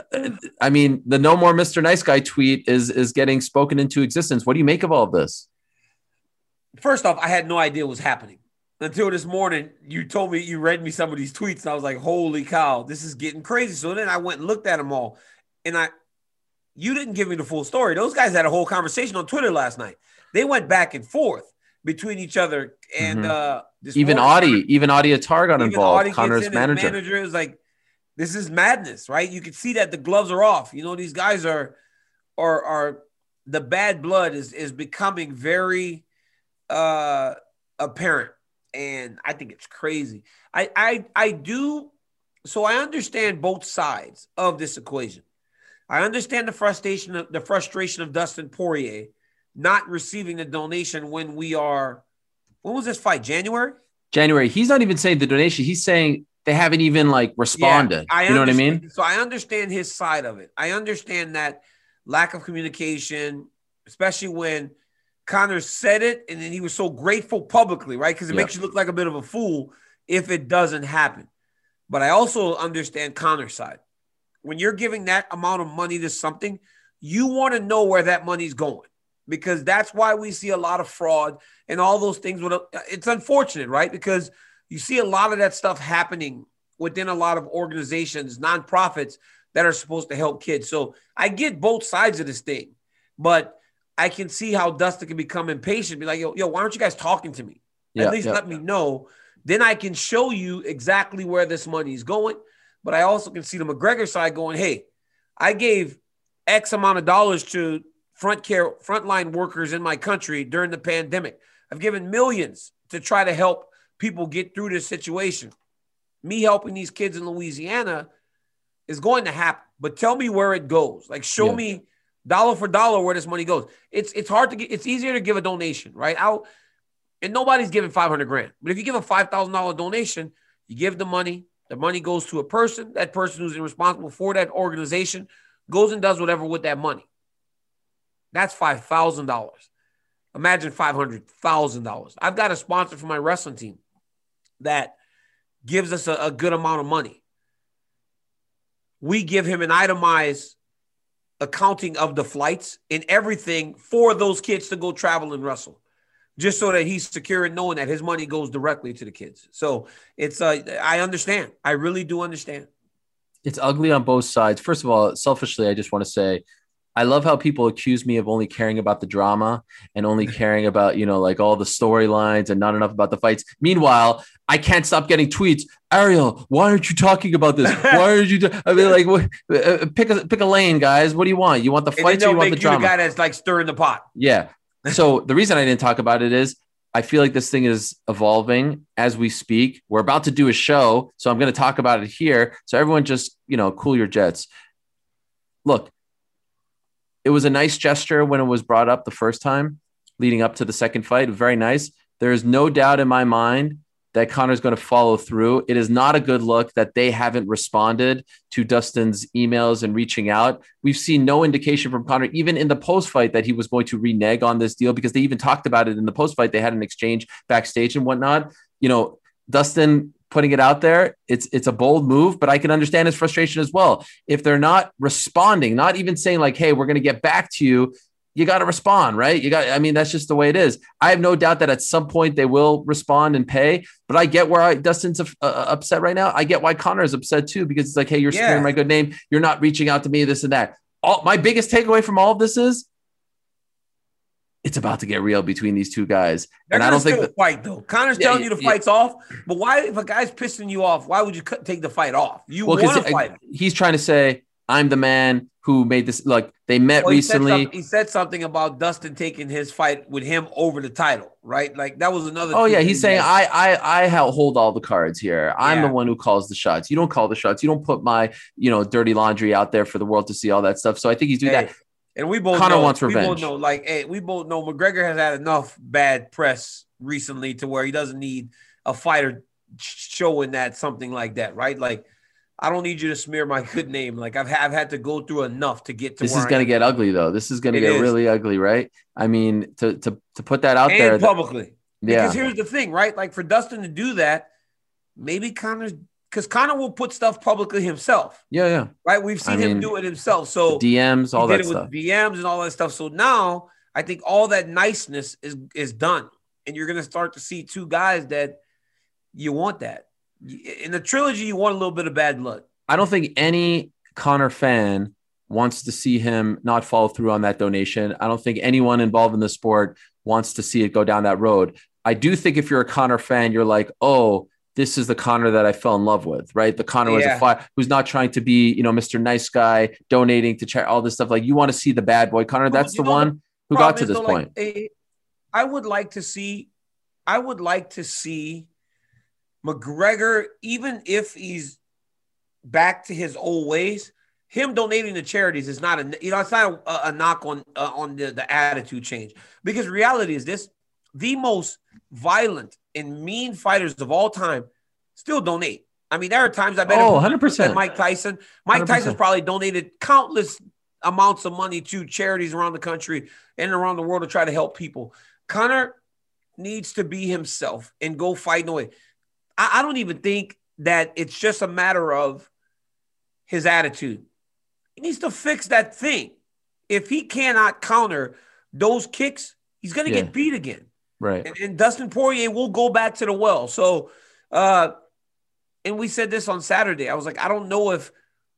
I mean, the "No More Mr. Nice Guy" tweet is getting spoken into existence. What do you make of all of this? First off, I had no idea what was happening until this morning. You told me, you read me some of these tweets, and I was like, holy cow, this is getting crazy. So then I went and looked at them all, and you didn't give me the full story. Those guys had a whole conversation on Twitter last night. They went back and forth between each other, and even Audie Attar got involved. Conor's manager. Manager is like, this is madness, right? You can see that the gloves are off. You know, these guys are the bad blood is becoming very apparent. And I think it's crazy. I do. So I understand both sides of this equation. I understand the frustration of Dustin Poirier not receiving the donation when was this fight? January. He's not even saying the donation. He's saying they haven't even responded. Yeah, you know what I mean? So I understand his side of it. I understand that lack of communication, especially when Conor said it, and then he was so grateful publicly, right? Because it makes you look like a bit of a fool if it doesn't happen. But I also understand Conor's side. When you're giving that amount of money to something, you want to know where that money's going, because that's why we see a lot of fraud and all those things. It's unfortunate, right? Because you see a lot of that stuff happening within a lot of organizations, nonprofits that are supposed to help kids. So I get both sides of this thing, but I can see how Dustin can become impatient, be like, yo, why aren't you guys talking to me? At least let me know. Then I can show you exactly where this money is going. But I also can see the McGregor side going, hey, I gave X amount of dollars to frontline workers in my country during the pandemic. I've given millions to try to help people get through this situation. Me helping these kids in Louisiana is going to happen. But tell me where it goes. Show me dollar for dollar where this money goes. It's hard to get. It's easier to give a donation, right? And nobody's giving $500,000. But if you give a $5,000 donation, you give the money. The money goes to a person. That person who's responsible for that organization goes and does whatever with that money. That's $5,000. Imagine $500,000. I've got a sponsor for my wrestling team that gives us a good amount of money. We give him an itemized accounting of the flights and everything for those kids to go travel and wrestle, just so that he's secure and knowing that his money goes directly to the kids. So it's I understand. I really do understand. It's ugly on both sides. First of all, selfishly, I just want to say, I love how people accuse me of only caring about the drama and only caring about, all the storylines and not enough about the fights. Meanwhile, I can't stop getting tweets. Ariel, why aren't you talking about this? Why aren't you? I mean, pick a lane, guys. What do you want? You want the fights or you want the drama? The guy that's stirring the pot. Yeah. So the reason I didn't talk about it is I feel like this thing is evolving as we speak. We're about to do a show, so I'm going to talk about it here. So everyone just, cool your jets. Look, it was a nice gesture when it was brought up the first time leading up to the second fight. Very nice. There is no doubt in my mind that Conor's going to follow through. It is not a good look that they haven't responded to Dustin's emails and reaching out. We've seen no indication from Conor, even in the post-fight, that he was going to renege on this deal, because they even talked about it in the post-fight. They had an exchange backstage and whatnot. Dustin putting it out there, it's a bold move, but I can understand his frustration as well. If they're not responding, not even saying like, hey, we're going to get back to you, you got to respond, right? That's just the way it is. I have no doubt that at some point they will respond and pay, but I get where Dustin's upset right now. I get why Conor is upset too, because it's like, hey, you're smearing my good name. You're not reaching out to me, this and that. My biggest takeaway from all of this is it's about to get real between these two guys. And I don't think the fight though. Conor's telling you the fight's off, but why, if a guy's pissing you off, why would you take the fight off? You want to fight. He's trying to say, I'm the man who made this. Like, they met recently. He said something about Dustin taking his fight with him over the title, right? Like, that was another. Oh yeah, he's saying I hold all the cards here. I'm the one who calls the shots. You don't call the shots. You don't put my dirty laundry out there for the world to see, all that stuff. So I think he's doing that. And we both Conor wants revenge. We both know McGregor has had enough bad press recently to where he doesn't need a fighter showing that something like that, right? Like, I don't need you to smear my good name. Like, I've had to go through enough to get to this. Is going to get ugly though. This is going to get really ugly, right? I mean, to put that out there publicly. Because here's the thing, right? Like, for Dustin to do that, maybe because Conor will put stuff publicly himself. Yeah. Right? We've seen him do it himself. So DMs, all that stuff. With DMs and all that stuff. So now I think all that niceness is done. And you're going to start to see two guys that you want that. In the trilogy, you want a little bit of bad blood. I don't think any Conor fan wants to see him not follow through on that donation. I don't think anyone involved in the sport wants to see it go down that road. I do think if you're a Conor fan, you're like, oh, this is the Conor that I fell in love with, right? The Conor was a fighter who's not trying to be, Mr. Nice Guy, donating to charity, all this stuff. Like, you want to see the bad boy Conor. That's the one who got to this point. I would like to see McGregor, even if he's back to his old ways, him donating to charities is not it's not a knock on the attitude change. Because reality is this: the most violent and mean fighters of all time still donate. I mean, there are times I bet 100%. Mike Tyson. Mike 100%. Tyson's probably donated countless amounts of money to charities around the country and around the world to try to help people. Conor needs to be himself and go fight away. I don't even think that it's just a matter of his attitude. He needs to fix that thing. If he cannot counter those kicks, he's going to get beat again. Right. And Dustin Poirier will go back to the well. So, and we said this on Saturday. I was like, I don't know if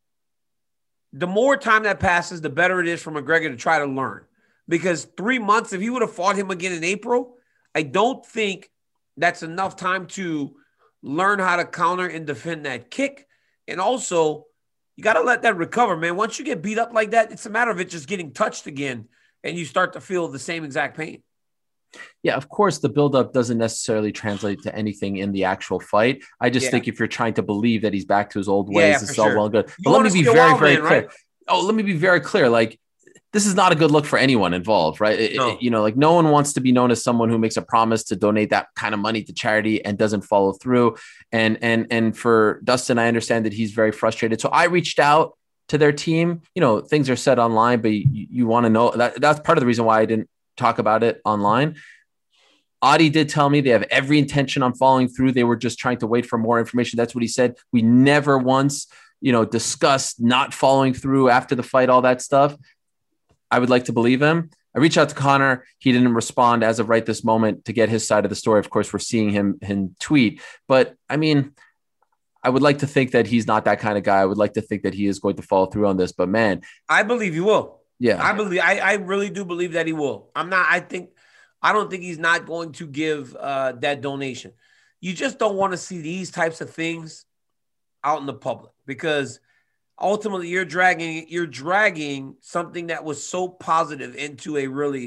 the more time that passes, the better it is for McGregor to try to learn. Because 3 months, if he would have fought him again in April, I don't think that's enough time to learn how to counter and defend that kick. And also, you got to let that recover, man. Once you get beat up like that, it's a matter of it just getting touched again, and you start to feel the same exact pain. Yeah, of course, the buildup doesn't necessarily translate to anything in the actual fight. I just think if you're trying to believe that he's back to his old ways, it's all well and good. But let me be very, very clear. Right? Let me be very clear. Like, this is not a good look for anyone involved, right? No. Like, no one wants to be known as someone who makes a promise to donate that kind of money to charity and doesn't follow through. And for Dustin, I understand that he's very frustrated. So I reached out to their team. Things are said online, but you want to know that's part of the reason why I didn't talk about it online. Adi did tell me they have every intention on following through. They were just trying to wait for more information. That's what he said. We never once, discussed not following through after the fight, all that stuff. I would like to believe him. I reached out to Conor. He didn't respond as of right this moment to get his side of the story. Of course, we're seeing him tweet, but I mean, I would like to think that he's not that kind of guy. I would like to think that he is going to follow through on this, but man, I believe he will. Yeah, I really do believe that he will. I don't think he's not going to give that donation. You just don't want to see these types of things out in the public, because ultimately you're dragging something that was so positive into a really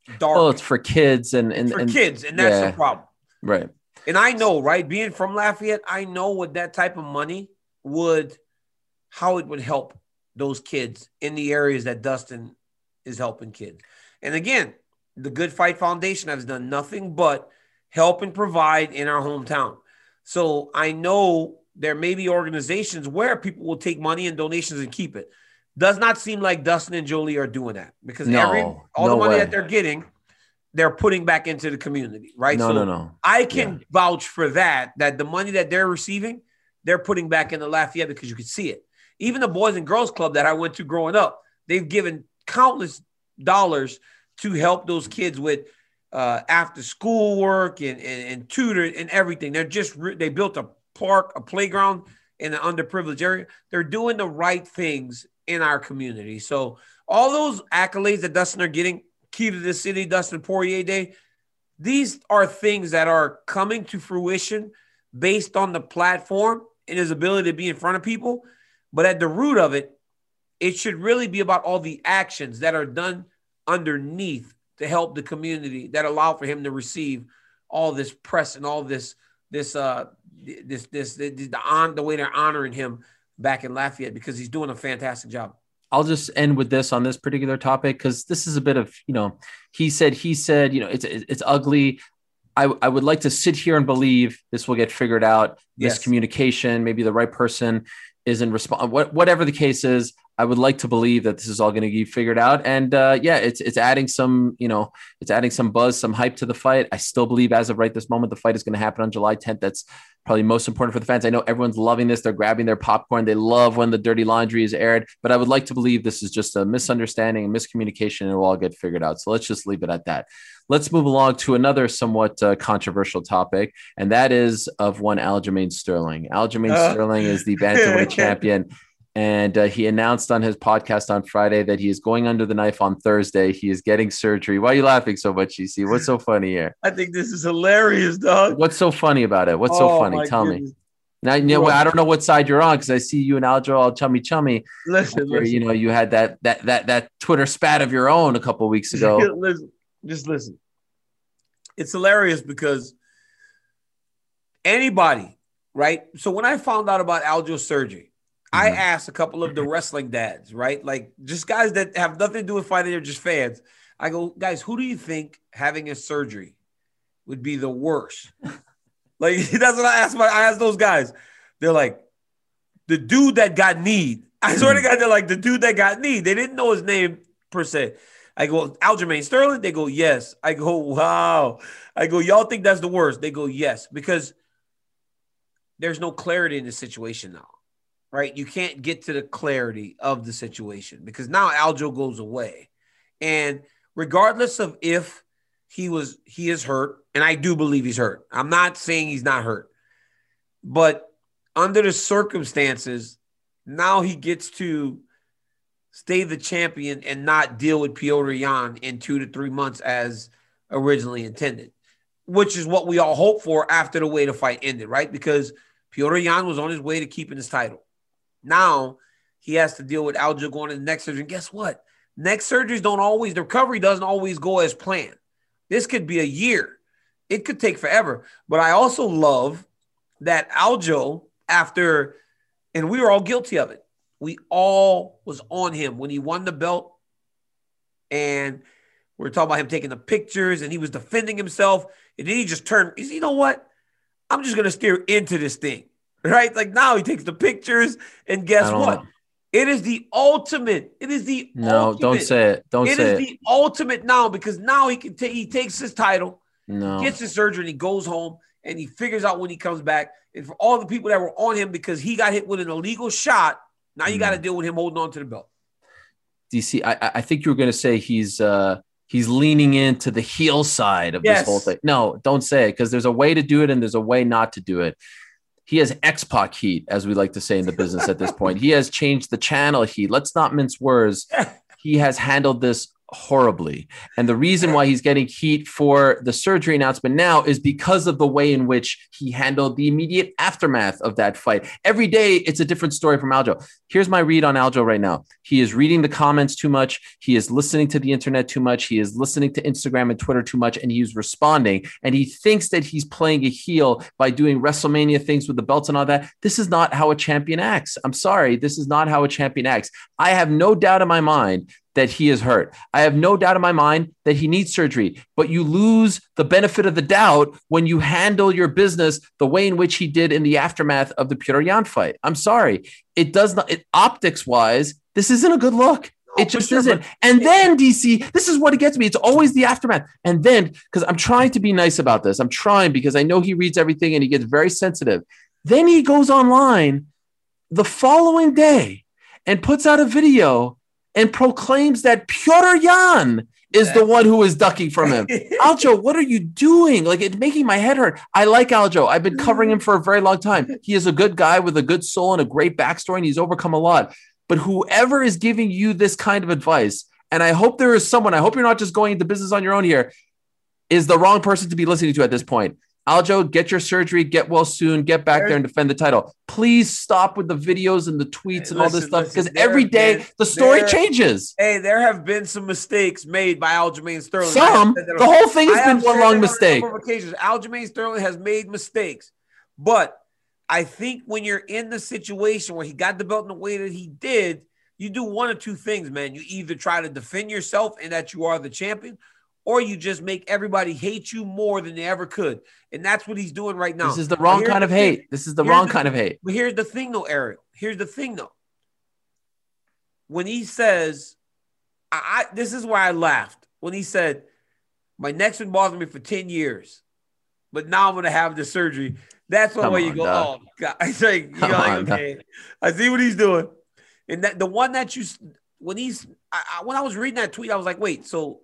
dark. Well, it's for kids and kids, and that's the problem. Right. And I know, right, being from Lafayette, I know what that type of money how it would help those kids in the areas that Dustin is helping kids. And again, the Good Fight Foundation has done nothing but help and provide in our hometown. So I know there may be organizations where people will take money and donations and keep it. Does not seem like Dustin and Jolie are doing that, because all the money that they're getting, they're putting back into the community, right? No. I can vouch for that the money that they're receiving, they're putting back into Lafayette, because you can see it. Even the Boys and Girls Club that I went to growing up, they've given countless dollars to help those kids with after school work and tutor and everything. They built a park, a playground in an underprivileged area. They're doing the right things in our community. So all those accolades that Dustin are getting, Key to the City, Dustin Poirier Day, these are things that are coming to fruition based on the platform and his ability to be in front of people. But at the root of it, it should really be about all the actions that are done underneath to help the community that allow for him to receive all this press and all the way they're honoring him back in Lafayette, because he's doing a fantastic job. I'll just end with this on this particular topic, because this is a bit of, he said, it's ugly. I would like to sit here and believe this will get figured out. Miscommunication, maybe the right person isn't whatever the case is. I would like to believe that this is all going to get figured out. And it's adding some, it's adding some buzz, some hype to the fight. I still believe as of right this moment, the fight is going to happen on July 10th. That's probably most important for the fans. I know everyone's loving this. They're grabbing their popcorn. They love when the dirty laundry is aired, but I would like to believe this is just a misunderstanding, a miscommunication, and it will all get figured out. So let's just leave it at that. Let's move along to another somewhat controversial topic, and that is of one Aljamain Sterling. Aljamain Sterling is the bantamweight champion. And he announced on his podcast on Friday that he is going under the knife on Thursday. He is getting surgery. Why are you laughing so much, EC? What's so funny here? I think this is hilarious, dog. What's so funny about it? What's so funny? Tell me. Now, I don't know what side you're on, because I see you and Aljo all chummy. Listen. You had that Twitter spat of your own a couple of weeks ago. Listen. It's hilarious because anybody, right? So when I found out about Aljo's surgery, I asked a couple of the wrestling dads, right? Like just guys that have nothing to do with fighting, they're just fans. I go, guys, who do you think having a surgery would be the worst? Like, that's what I asked. I asked those guys. They're like, the dude that got kneed. I swear to God, they're like, the dude that got kneed. They didn't know his name per se. I go, Aljamain Sterling? They go, yes. I go, wow. I go, y'all think that's the worst? They go, yes, because there's no clarity in the situation now. Right? You can't get to the clarity of the situation because now Aljo goes away. And regardless of if he is hurt, and I do believe he's hurt. I'm not saying he's not hurt. But under the circumstances, now he gets to stay the champion and not deal with Petr Yan in 2 to 3 months as originally intended, which is what we all hope for after the way the fight ended, right? Because Petr Yan was on his way to keeping his title. Now he has to deal with Aljo going to the neck surgery. And guess what? Neck surgeries the recovery doesn't always go as planned. This could be a year. It could take forever. But I also love that Aljo, and we were all guilty of it. We all was on him when he won the belt. And we were talking about him taking the pictures and he was defending himself. And then he just turned, he said, you know what? I'm just going to steer into this thing. Right? Like now he takes the pictures and guess what? It is the ultimate. It is the ultimate. Don't say it. It is the ultimate now because now he takes his title, gets his surgery, and he goes home and he figures out when he comes back. And for all the people that were on him because he got hit with an illegal shot, now you got to deal with him holding on to the belt. DC, I think you were going to say he's leaning into the heel side of this whole thing. No, don't say it because there's a way to do it and there's a way not to do it. He has X-Pac heat, as we like to say in the business at this point. He has changed the channel heat. Let's not mince words. He has handled this horribly. And the reason why he's getting heat for the surgery announcement now is because of the way in which he handled the immediate aftermath of that fight. Every day, it's a different story from Aljo. Here's my read on Aljo right now. He is reading the comments too much. He is listening to the internet too much. He is listening to Instagram and Twitter too much, and he's responding. And he thinks that he's playing a heel by doing WrestleMania things with the belts and all that. This is not how a champion acts. I'm sorry. This is not how a champion acts. I have no doubt in my mind that he is hurt. I have no doubt in my mind that he needs surgery, but you lose the benefit of the doubt when you handle your business the way in which he did in the aftermath of the Petr Yan fight. I'm sorry. It does not, optics wise, this isn't a good look. It just isn't. And then DC, this is what it gets me. It's always the aftermath. And then, because I'm trying to be nice about this, I'm trying because I know he reads everything and he gets very sensitive. Then he goes online the following day and puts out a video and proclaims that Petr Yan is the one who is ducking from him. Aljo, what are you doing? Like, it's making my head hurt. I like Aljo. I've been covering him for a very long time. He is a good guy with a good soul and a great backstory, and he's overcome a lot. But whoever is giving you this kind of advice, and I hope there is someone, I hope you're not just going into business on your own here, is the wrong person to be listening to at this point. Aljo, get your surgery, get well soon, get back there and defend the title. Please stop with the videos and the tweets and all this stuff, because every day the story changes. Hey, there have been some mistakes made by Aljamain Sterling. The whole thing has been one long mistake. Aljamain Sterling has made mistakes, but I think when you're in the situation where he got the belt in the way that he did, you do one of two things, man. You either try to defend yourself and that you are the champion, or you just make everybody hate you more than they ever could. And that's what he's doing right now. This is the wrong kind of hate. This is the wrong kind of hate. But here's the thing, though, Ariel. Here's the thing, though. When he says, this is where I laughed. When he said, my neck's been bothering me for 10 years, but now I'm going to have the surgery. That's the way you go, oh, God. It's like, you're like, okay, I see what he's doing. And that the one that you, when I was reading that tweet, I was like, wait, so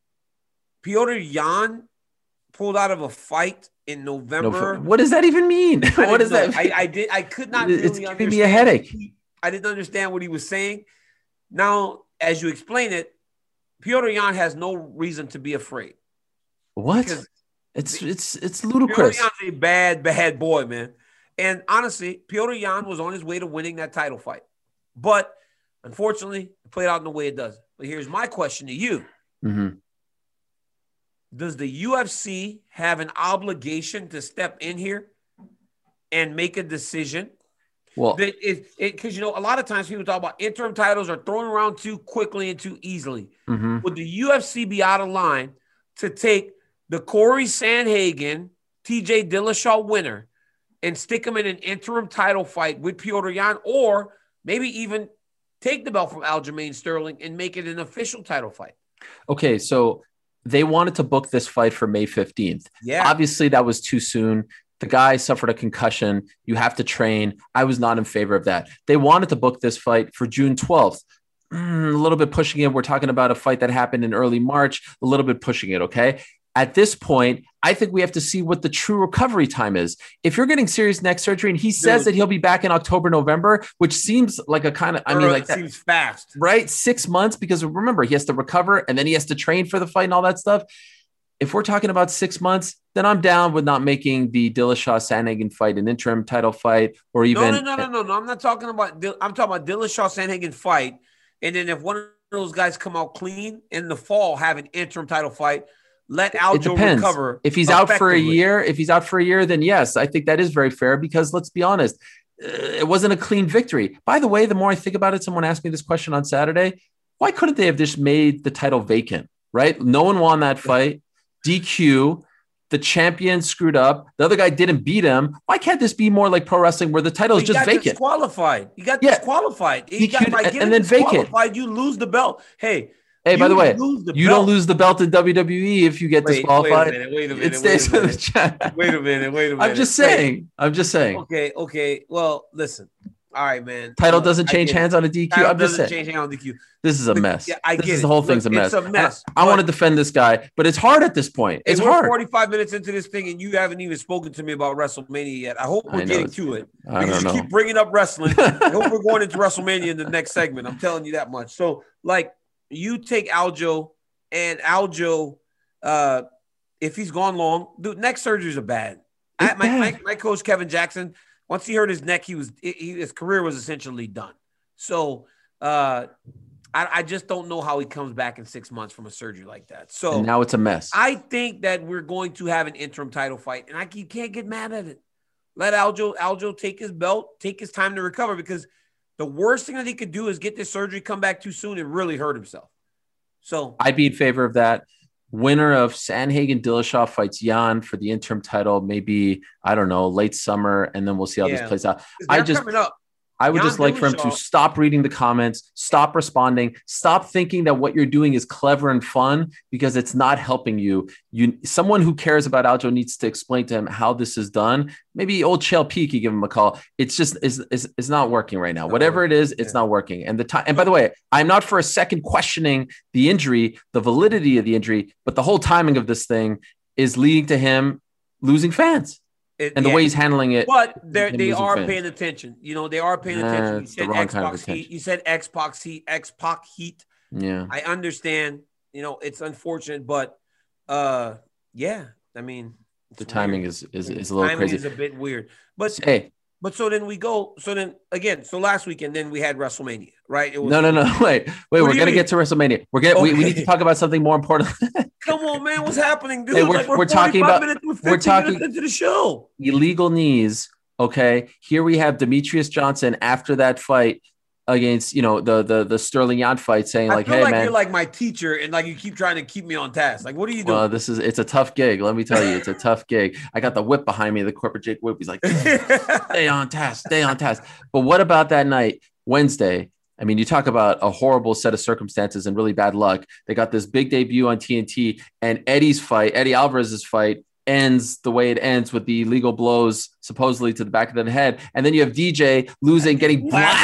Petr Yan pulled out of a fight in November. What does that even mean? What is that? I could not really understand. It's giving me a headache. I didn't understand what he was saying. Now, as you explain it, Petr Yan has no reason to be afraid. What? It's ludicrous. Petr Yan's a bad boy, man. And honestly, Petr Yan was on his way to winning that title fight. But unfortunately, it played out in the way it does. But here's my question to you. Mm-hmm. Does the UFC have an obligation to step in here and make a decision? Well, because, you know, a lot of times people talk about interim titles are thrown around too quickly and too easily. Mm-hmm. Would the UFC be out of line to take the Corey Sandhagen, TJ Dillashaw winner and stick him in an interim title fight with Petr Yan, or maybe even take the belt from Aljamain Sterling and make it an official title fight? Okay, so they wanted to book this fight for May 15th. Yeah. Obviously, that was too soon. The guy suffered a concussion. You have to train. I was not in favor of that. They wanted to book this fight for June 12th. A little bit pushing it. We're talking about a fight that happened in early March, a little bit pushing it, okay? At this point, I think we have to see what the true recovery time is. If you're getting serious neck surgery and he says that he'll be back in October, November, which seems like a kind of, that seems fast, right? 6 months, because remember, he has to recover and then he has to train for the fight and all that stuff. If we're talking about 6 months, then I'm down with not making the Dillashaw-Sandhagen fight an interim title fight, or even no. I'm not talking about. I'm talking about Dillashaw-Sandhagen fight, and then if one of those guys come out clean in the fall, have an interim title fight. Let Aljo recover. If he's out for a year, then yes, I think that is very fair, because let's be honest, it wasn't a clean victory. By the way, the more I think about it, someone asked me this question on Saturday. Why couldn't they have just made the title vacant, right? No one won that fight. DQ, the champion screwed up. The other guy didn't beat him. Why can't this be more like pro wrestling where the title is just vacant? Disqualified. You got disqualified. And then vacant. You lose the belt. Hey, by the way, you don't lose the belt in WWE if you get disqualified. Wait a minute. It stays in the chat. Wait a minute. I'm just saying. Okay. Well, listen. All right, man. Title doesn't change hands on a DQ. I'm just saying. Change hands on DQ. This is a mess. Yeah, I get it. The whole thing's a mess. It's a mess. I want to defend this guy, but it's hard at this point. It's hard. 45 minutes into this thing, and you haven't even spoken to me about WrestleMania yet. I hope we're getting to it. Because you keep bringing up wrestling. I hope we're going into WrestleMania in the next segment. I'm telling you that much. So, like, you take Aljo And Aljo, if he's gone long, the neck surgeries are bad. My coach, Kevin Jackson, once he hurt his neck, his career was essentially done. So I just don't know how he comes back in 6 months from a surgery like that. So and now it's a mess. I think that we're going to have an interim title fight, and you can't get mad at it. Let Aljo take his belt, take his time to recover, because the worst thing that he could do is get this surgery, come back too soon, and really hurt himself. So I'd be in favor of that. Winner of Sandhagen Dillashaw fights Jan for the interim title, maybe, I don't know, late summer, and then we'll see how this plays out. I would just like for him to stop reading the comments, stop responding, stop thinking that what you're doing is clever and fun, because it's not helping you. Someone who cares about Aljo needs to explain to him how this is done. Maybe old Chael P could give him a call. It's just it's not working right now. Whatever it is, it's not working. And by the way, I'm not for a second questioning the injury, the validity of the injury, but the whole timing of this thing is leading to him losing fans. The way he's handling it. But they are paying attention. They are paying attention. You said X-Pac heat. Yeah. I understand. It's unfortunate, but I mean, the timing is a little crazy. Timing is a bit weird. But so then we go. So then again, last weekend, then we had WrestleMania, right? No. Wait. We're going to get to WrestleMania. We need to talk about something more important. Come on, man. What's happening, dude? Hey, we're talking about into the show. Illegal knees. Okay. Here we have Demetrius Johnson after that fight against, the Sterling Jan fight, saying like, "Hey, man, you're like my teacher, and like you keep trying to keep me on task. Like, what are you doing?" Well, it's a tough gig. Let me tell you, it's a tough gig. I got the whip behind me, the corporate Jake whip. He's like, "Stay on task, stay on task." But what about that night, Wednesday? I mean, you talk about a horrible set of circumstances and really bad luck. They got this big debut on TNT, and Eddie Alvarez's fight ends the way it ends, with the illegal blows supposedly to the back of the head. And then you have DJ losing, gets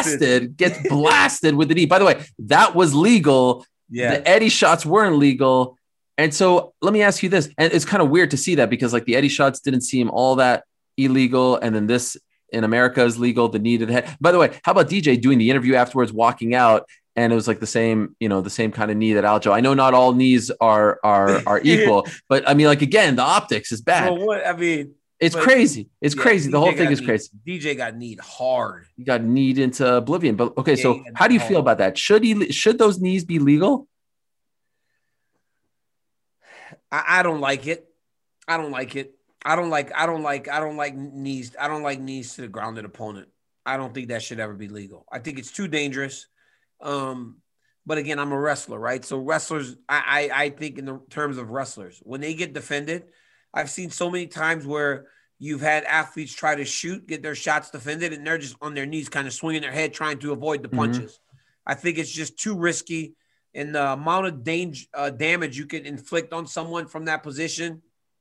blasted with the knee. By the way, that was legal. Yeah. The Eddie shots weren't legal. And so let me ask you this. And it's kind of weird to see that, because like the Eddie shots didn't seem all that illegal. And then this in America is legal, the knee to the head. By the way, how about DJ doing the interview afterwards, walking out, and it was like the same kind of knee that Aljo. I know not all knees are equal, but I mean, like, again, the optics is bad. Well, it's crazy. It's crazy. The whole thing is crazy. DJ got kneed hard. He got kneed into oblivion. But okay, so how do you feel about that? Should those knees be legal? I don't like it. I don't like knees. I don't like knees to the grounded opponent. I don't think that should ever be legal. I think it's too dangerous. But again, I'm a wrestler, right? So wrestlers, I think in the terms of wrestlers, when they get defended, I've seen so many times where you've had athletes try to get their shots defended, and they're just on their knees, kind of swinging their head, trying to avoid the punches. Mm-hmm. I think it's just too risky, and the amount of damage you can inflict on someone from that position.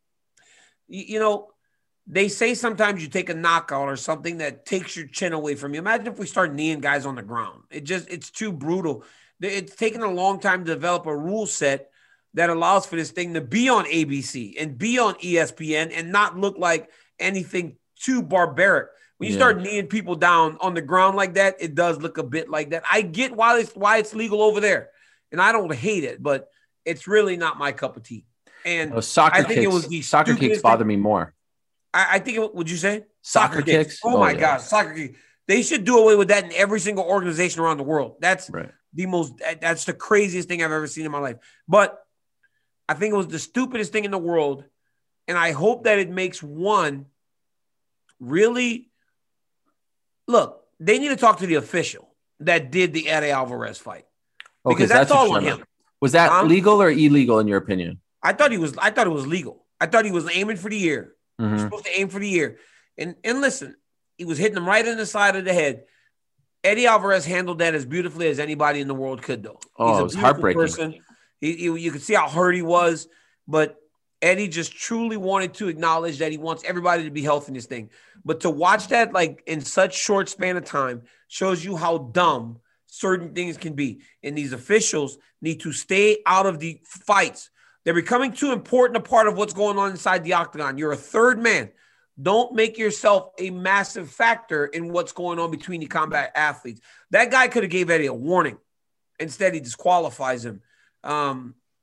They say sometimes you take a knockout or something that takes your chin away from you. Imagine if we start kneeing guys on the ground. It's too brutal. It's taken a long time to develop a rule set that allows for this thing to be on ABC and be on ESPN and not look like anything too barbaric. When you start kneeing people down on the ground like that, it does look a bit like that. I get why it's legal over there, and I don't hate it, but it's really not my cup of tea. And soccer kicks bother me more. I think would you say soccer kicks? Oh my God, soccer kicks. They should do away with that in every single organization around the world. That's right. That's the craziest thing I've ever seen in my life. But I think it was the stupidest thing in the world. And I hope that it makes one really look, they need to talk to the official that did the Eddie Alvarez fight. Because that's all on him. Was that legal or illegal in your opinion? I thought it was legal. I thought he was aiming for the ear. Mm-hmm. He was supposed to aim for the ear. And listen, he was hitting him right in the side of the head. Eddie Alvarez handled that as beautifully as anybody in the world could, though. Oh, it was heartbreaking. Person. You could see how hurt he was, but Eddie just truly wanted to acknowledge that he wants everybody to be healthy in this thing. But to watch that like in such short span of time shows you how dumb certain things can be. And these officials need to stay out of the fights. They're becoming too important a part of what's going on inside the octagon. You're a third man. Don't make yourself a massive factor in what's going on between the combat athletes. That guy could have gave Eddie a warning. Instead, he disqualifies him.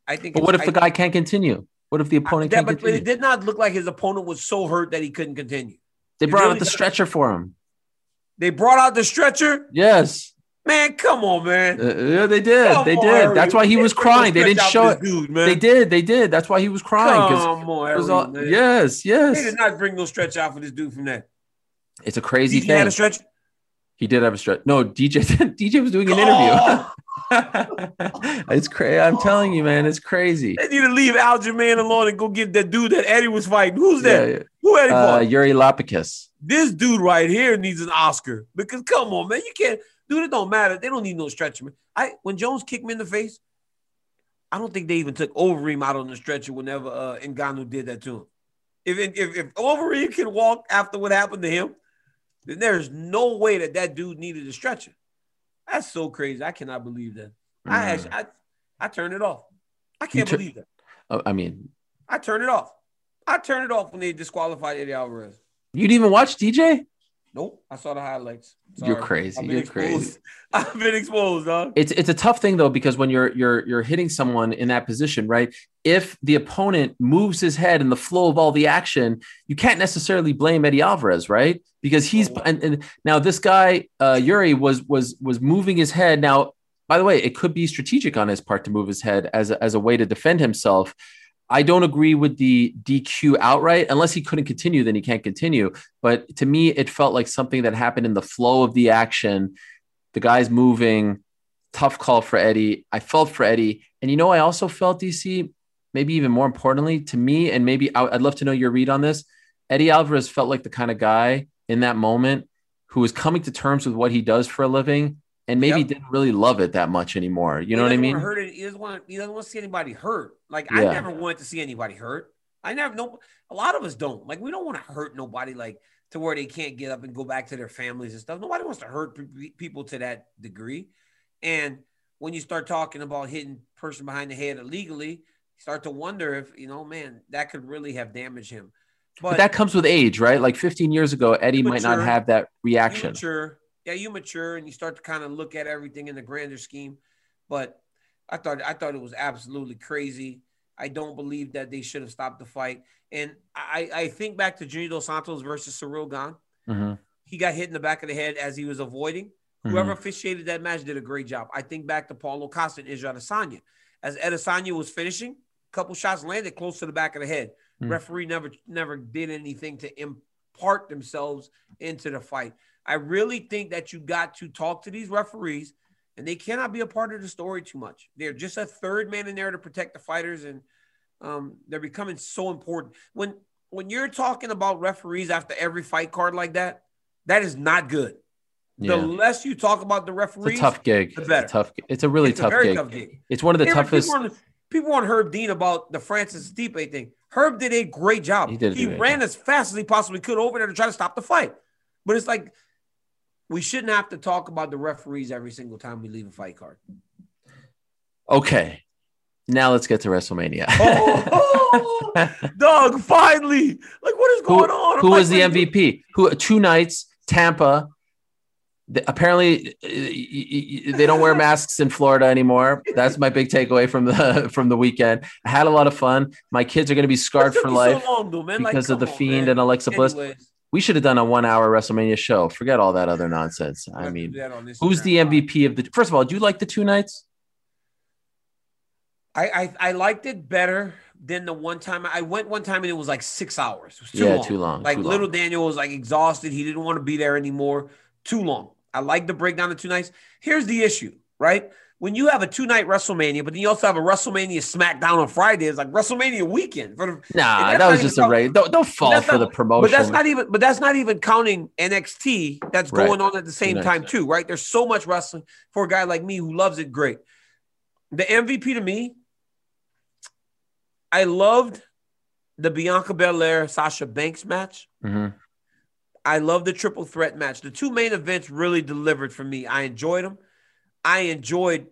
But what if the guy can't continue? What if the opponent can't continue? But it did not look like his opponent was so hurt that he couldn't continue. They brought out the stretcher for him. They brought out the stretcher? Yes. Man, come on, man. Yeah, they did. They did. That's why he was crying. They didn't show it. Dude, man. They did. That's why he was crying. Come on, man. Yes. They did not bring no stretch out for this dude from that. It's a crazy thing. He had a stretch? He did have a stretch. No, DJ was doing an interview. It's crazy. I'm telling you, man, it's crazy. They need to leave Aljamain alone and go get that dude that Eddie was fighting. Who's that? Yeah. Who Eddie fought? Yuri Lapicus. This dude right here needs an Oscar because come on, man, you can't. Dude, it don't matter. They don't need no stretcher, man. When Jones kicked me in the face, I don't think they even took Overeem out on the stretcher whenever Ngannou did that to him. If Overeem can walk after what happened to him, then there's no way that dude needed a stretcher. That's so crazy. I cannot believe that. I turned it off. I can't believe that. I turned it off. I turned it off when they disqualified Eddie Alvarez. You didn't even watch DJ? Nope. I saw the highlights. Sorry. You're crazy. You're crazy. I've been exposed, dog. It's a tough thing though, because when you're hitting someone in that position, right? If the opponent moves his head in the flow of all the action, you can't necessarily blame Eddie Alvarez, right? Because he's and now this guy Yuri was moving his head. Now, by the way, it could be strategic on his part to move his head as a way to defend himself. I don't agree with the DQ outright. Unless he couldn't continue, then he can't continue. But to me, it felt like something that happened in the flow of the action. The guy's moving. Tough call for Eddie. I felt for Eddie. And I also felt, DC, maybe even more importantly to me, and maybe I'd love to know your read on this. Eddie Alvarez felt like the kind of guy in that moment who was coming to terms with what he does for a living and maybe didn't really love it that much anymore. You know what I mean? He doesn't want to see anybody hurt. Like, I never wanted to see anybody hurt. A lot of us don't. Like, we don't want to hurt nobody, like, to where they can't get up and go back to their families and stuff. Nobody wants to hurt people to that degree. And when you start talking about hitting person behind the head illegally, you start to wonder if, man, that could really have damaged him. But that comes with age, right? Like 15 years ago, Eddie might not have that reaction. You mature and you start to kind of look at everything in the grander scheme. But I thought it was absolutely crazy. I don't believe that they should have stopped the fight. And I think back to Junior Dos Santos versus Ciryl Gane. Mm-hmm. He got hit in the back of the head as he was avoiding. Whoever officiated that match did a great job. I think back to Paulo Costa and Israel Adesanya. As Adesanya was finishing, a couple shots landed close to the back of the head. Referee never did anything to impart themselves into the fight. I really think that you got to talk to these referees, and they cannot be a part of the story too much. They're just a third man in there to protect the fighters, and they're becoming so important. When you're talking about referees after every fight card like that, that is not good. Yeah. The less you talk about the referees, it's a tough gig. The better. It's a really tough gig. It's one of the toughest. People want Herb Dean about the Francis Stipe thing. Herb did a great job. He ran as fast as he possibly could over there to try to stop the fight. But it's like, we shouldn't have to talk about the referees every single time we leave a fight card. Okay. Now let's get to WrestleMania. Dog, finally. Like, what is going on? Who was the MVP? 2 nights, Tampa. Apparently, they don't wear masks in Florida anymore. That's my big takeaway from the weekend. I had a lot of fun. My kids are going to be scarred for life because of The Fiend and Alexa Bliss. We should have done a 1-hour WrestleMania show. Forget all that other nonsense. I mean, who's the MVP of the? First of all, do you like the 2 nights? I liked it better than the one time. I went one time and it was like 6 hours. It was too long. Like Little Daniel was like exhausted. He didn't want to be there anymore. Too long. I like the breakdown of 2 nights. Here's the issue, right? When you have a 2-night WrestleMania, but then you also have a WrestleMania SmackDown on Friday, it's like WrestleMania weekend. That was just a race. Don't fall for the promotion. But that's not even counting NXT that's going on at the same time too, right? There's so much wrestling for a guy like me who loves it. Great. The MVP to me, I loved the Bianca Belair Sasha Banks match. Mm-hmm. I love the triple threat match. The 2 main events really delivered for me. I enjoyed them. I enjoyed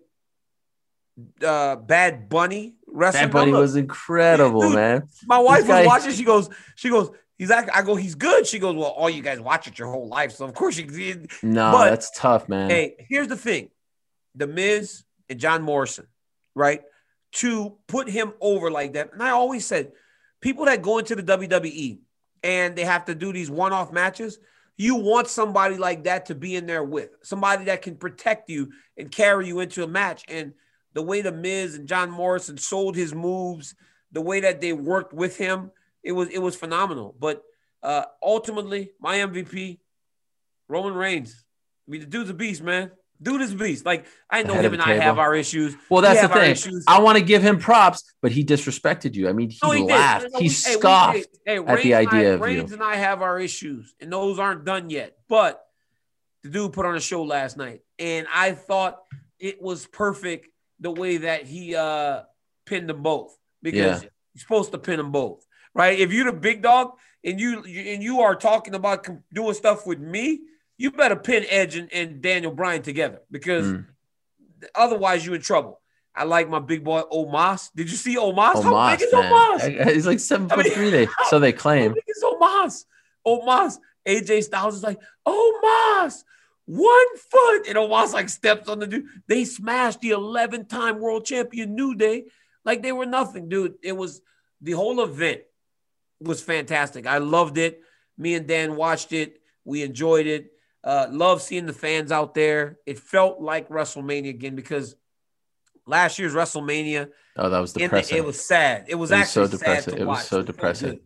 Bad Bunny wrestling. Bad Bunny was incredible, dude, man. My wife was watching. She goes, I go, he's good. She goes, well, all you guys watch it your whole life. So of course you did. No, but that's tough, man. Hey, here's the thing. The Miz and John Morrison, right? to put him over like that. And I always said, people that go into the WWE and they have to do these one-off matches, you want somebody like that to be in there with, somebody that can protect you and carry you into a match. And the way the Miz and John Morrison sold his moves, the way that they worked with him, it was phenomenal. But ultimately, my MVP, Roman Reigns. I mean, the dude's a beast, man. Dude is a beast. Like, I know him and I have our issues. Well, that's the thing. I want to give him props, but he disrespected you. I mean, he laughed. He scoffed at the idea of you. Reigns and I have our issues, and those aren't done yet. But the dude put on a show last night, and I thought it was perfect the way that he pinned them both, because you're supposed to pin them both, right? If you're the big dog and you are talking about doing stuff with me, you better pin Edge and Daniel Bryan together, because otherwise you're in trouble. I like my big boy Omos. Did you see Omos? How big is Omos? He's like 7'3". So they claim. How big is Omos? Omos. AJ Styles is like, Omos, 1 foot. And Omos like steps on the dude. They smashed the 11-time world champion New Day like they were nothing, dude. It was, the whole event was fantastic. I loved it. Me and Dan watched it. We enjoyed it. Love seeing the fans out there. It felt like WrestleMania again, because last year's WrestleMania, that was depressing. It was sad. It was actually so depressing. Sad to watch. It was so depressing.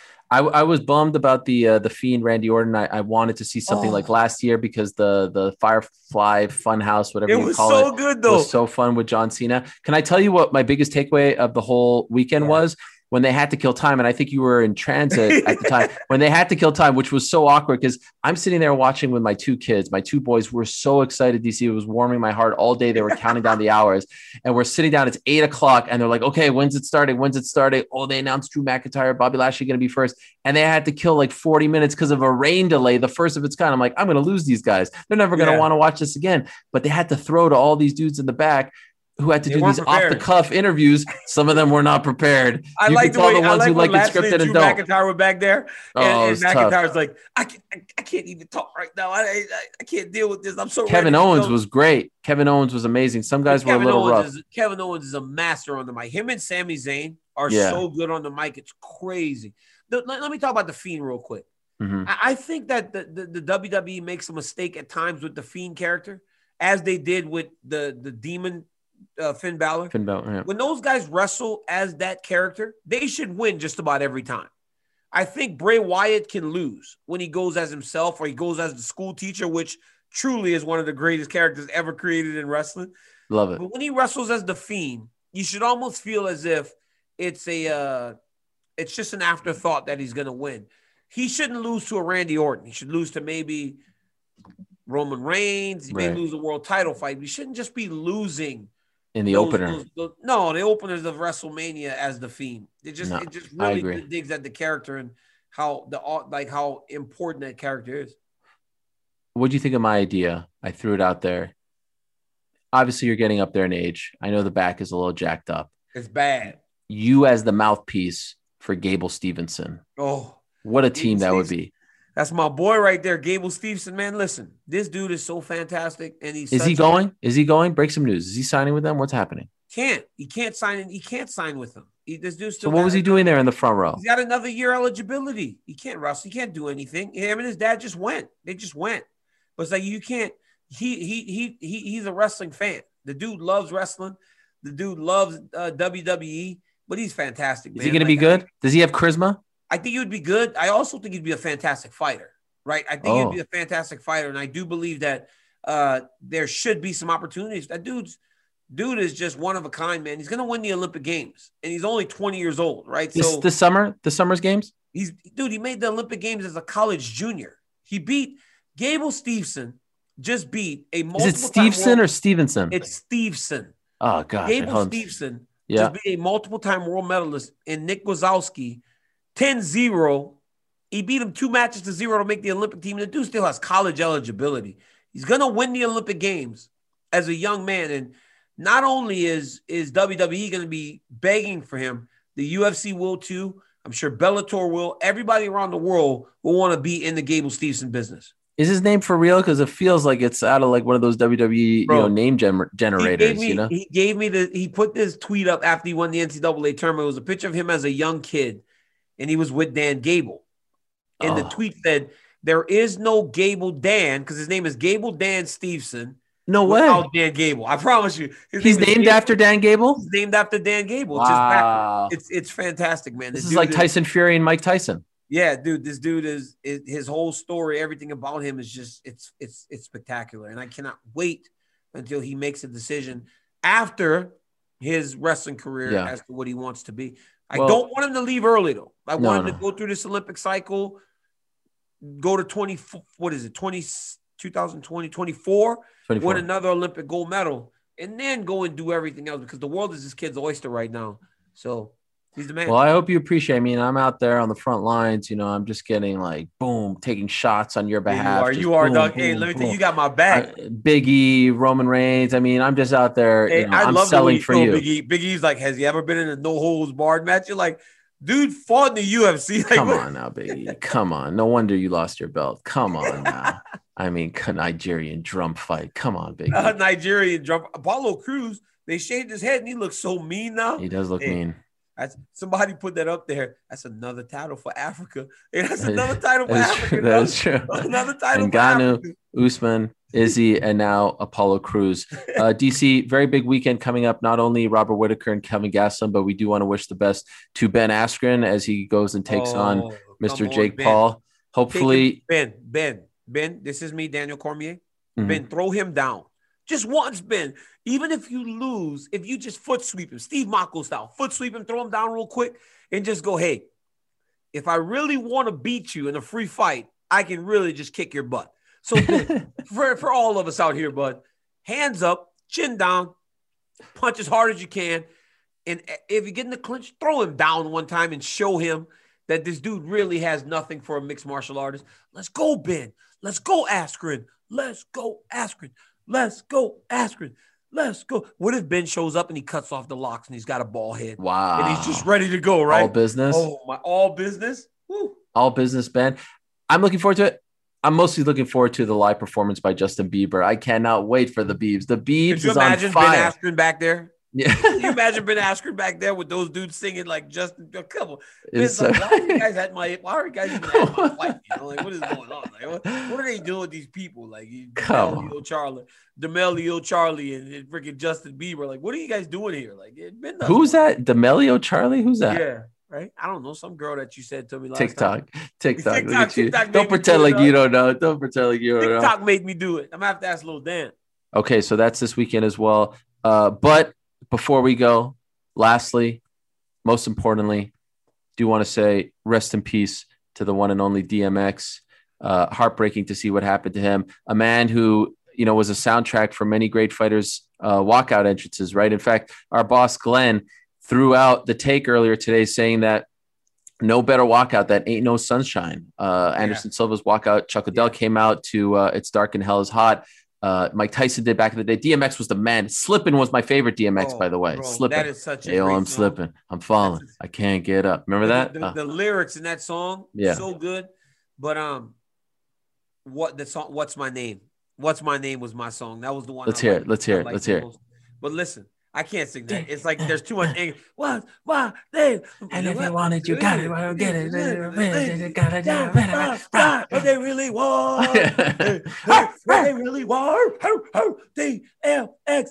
I was bummed about the Fiend Randy Orton. I wanted to see something like last year, because the Firefly Funhouse, whatever you call it, so good though. It was so fun with John Cena. Can I tell you what my biggest takeaway of the whole weekend was? When they had to kill time, and I think you were in transit at the time, when they had to kill time, which was so awkward, because I'm sitting there watching with my two kids. My two boys were so excited. DC, it was warming my heart all day. They were counting down the hours, and we're sitting down. It's 8:00, and they're like, okay, when's it starting? When's it starting? Oh, they announced Drew McIntyre, Bobby Lashley going to be first. And they had to kill like 40 minutes because of a rain delay, the first of its kind. I'm like, I'm going to lose these guys. They're never going to want to watch this again. But they had to throw to all these dudes in the back who had to do these off-the-cuff interviews. Some of them were not prepared. I like the ones who like it scripted and don't. McIntyre were back there, and McIntyre's like, I can't even talk right now. I can't deal with this. I'm so Kevin Owens was great. Kevin Owens was amazing. Some guys were a little rough. Kevin Owens is a master on the mic. Him and Sami Zayn are so good on the mic. It's crazy. Let me talk about the Fiend real quick. Mm-hmm. I think that the WWE makes a mistake at times with the Fiend character, as they did with the Demon. Finn Balor. When those guys wrestle as that character, they should win just about every time. I think Bray Wyatt can lose when he goes as himself, or he goes as the school teacher, which truly is one of the greatest characters ever created in wrestling. Love it. But when he wrestles as the Fiend, you should almost feel as if it's just an afterthought that he's going to win. He shouldn't lose to a Randy Orton. He should lose to maybe Roman Reigns. He may lose a world title fight. He shouldn't just be losing in the opener. The openers of WrestleMania as the Fiend. It just really digs at the character and how important that character is. What do you think of my idea? I threw it out there. Obviously, you're getting up there in age. I know the back is a little jacked up. It's bad. You as the mouthpiece for Gable Stevenson. Oh, what a team that would be. That's my boy right there, Gable Stevenson. Man, listen, this dude is so fantastic, and is he going? Is he going? Break some news. Is he signing with them? What's happening? He can't sign. He can't sign with them. This dude still. So what was he doing there in the front row? He's got another year eligibility. He can't wrestle. He can't do anything. Him and his dad just went. They just went. But it's like you can't. He's a wrestling fan. The dude loves wrestling. The dude loves WWE. But he's fantastic. Man. Is he going to be good? Does he have charisma? I think he would be good. I also think he'd be a fantastic fighter, right? I think he'd be a fantastic fighter, and I do believe that there should be some opportunities. That dude is just one of a kind, man. He's going to win the Olympic Games, and he's only 20 years old, right? The summer's games? He made the Olympic Games as a college junior. He beat Gable Stevenson, just beat a multiple. Is it Stevenson or Stevenson? It's Stevenson. Oh, gosh. Gable Stevenson just beat a multiple-time world medalist in Nick Wazowski, 10-0. He beat him 2 matches to 0 to make the Olympic team. And the dude still has college eligibility. He's going to win the Olympic Games as a young man. And not only is WWE going to be begging for him, the UFC will too. I'm sure Bellator will. Everybody around the world will want to be in the Gable Stevenson business. Is his name for real? Because it feels like it's out of like one of those WWE name generators. He put this tweet up after he won the NCAA tournament. It was a picture of him as a young kid, and he was with Dan Gable. And the tweet said, "There is no Gable Dan," because his name is Gable Dan Steveson. No way. Dan Gable. I promise you. He's named after Dan Gable? He's named after Dan Gable. Wow. It's fantastic, man. This is like Tyson Fury and Mike Tyson. Yeah, dude. This dude is his whole story, everything about him is just it's spectacular. And I cannot wait until he makes a decision after his wrestling career as to what he wants to be. I don't want him to leave early, though. I want him to go through this Olympic cycle, go to 2024, win another Olympic gold medal, and then go and do everything else because the world is this kid's oyster right now. So he's the man. Well, I hope you appreciate. I mean, I'm out there on the front lines. I'm just getting like boom, taking shots on your behalf. You are, Doug. Hey, let me tell you, you got my back. Big E, Roman Reigns. I mean, I'm just out there. Hey, I'm selling for you. Big E. Big E's like, has he ever been in a no holds barred match? You're like, dude fought in the UFC. Like, come on now, Big E. Come on. No wonder you lost your belt. Come on now. I mean, Nigerian drum fight. Come on, Big E. Nigerian drum. Apollo Crews, they shaved his head and he looks so mean now. He does look mean. Somebody put that up there. That's another title for Africa. That's another title for Africa. That's true. Another title for Africa. Usman, Izzy, and now Apollo Crews. DC, very big weekend coming up. Not only Robert Whitaker and Kelvin Gastelum, but we do want to wish the best to Ben Askren as he goes and takes on Mr. Jake Paul. Hopefully. Ben, this is me, Daniel Cormier. Mm-hmm. Ben, throw him down. Just once, Ben. Even if you lose, if you just foot sweep him, Steve Mockel style, foot sweep him, throw him down real quick, and just go, hey, if I really want to beat you in a free fight, I can really just kick your butt. So Ben, for all of us out here, bud, hands up, chin down, punch as hard as you can. And if you get in the clinch, throw him down one time and show him that this dude really has nothing for a mixed martial artist. Let's go, Ben. Let's go, Askren. Let's go, Askren. Let's go, Askren. Let's go. What if Ben shows up and he cuts off the locks and he's got a ball head? Wow. And he's just ready to go, right? All business. Oh, my all business. Woo. All business, Ben. I'm looking forward to it. I'm mostly looking forward to the live performance by Justin Bieber. I cannot wait for the Biebs. The Biebs is on fire. Could you imagine Ben Askren back there? Yeah. Can you imagine Ben Askren back there with those dudes singing like Justin? Come on. It's like, why are you guys at my fight? Like, what is going on? Like, what are they doing with these people? Like, D'Amelio Charlie and freaking Justin Bieber. Like, what are you guys doing here? Like, who's that? D'Amelio Charlie? Who's that? Yeah. Right? I don't know. Some girl that you said to me last TikTok. time. TikTok. Look at you. Don't pretend like you don't know. Don't pretend like you don't know. TikTok made me do it. I'm going to have to ask Lil Dan. Okay, so that's this weekend as well. But before we go, lastly, most importantly, do want to say rest in peace to the one and only DMX. Heartbreaking to see what happened to him. A man who, was a soundtrack for many great fighters' walkout entrances, right? In fact, our boss, Glenn, threw out the take earlier today saying that no better walkout, that ain't no sunshine. Anderson Silva's walkout. Chuck Liddell came out to It's Dark and Hell is Hot. Mike Tyson did back in the day. DMX was the man. Slippin' was my favorite DMX, by the way. Slippin'. That is such a great I'm song. slipping. I'm falling. I can't get up. Remember that? The lyrics in that song, so good. But What's My Name? What's My Name was my song. That was the one. Let's hear it. But listen, I can't sing that. It's like there's too much English. What's my name? And if you want it, you got it. Well, get it. What they really want. What they really want. DMX.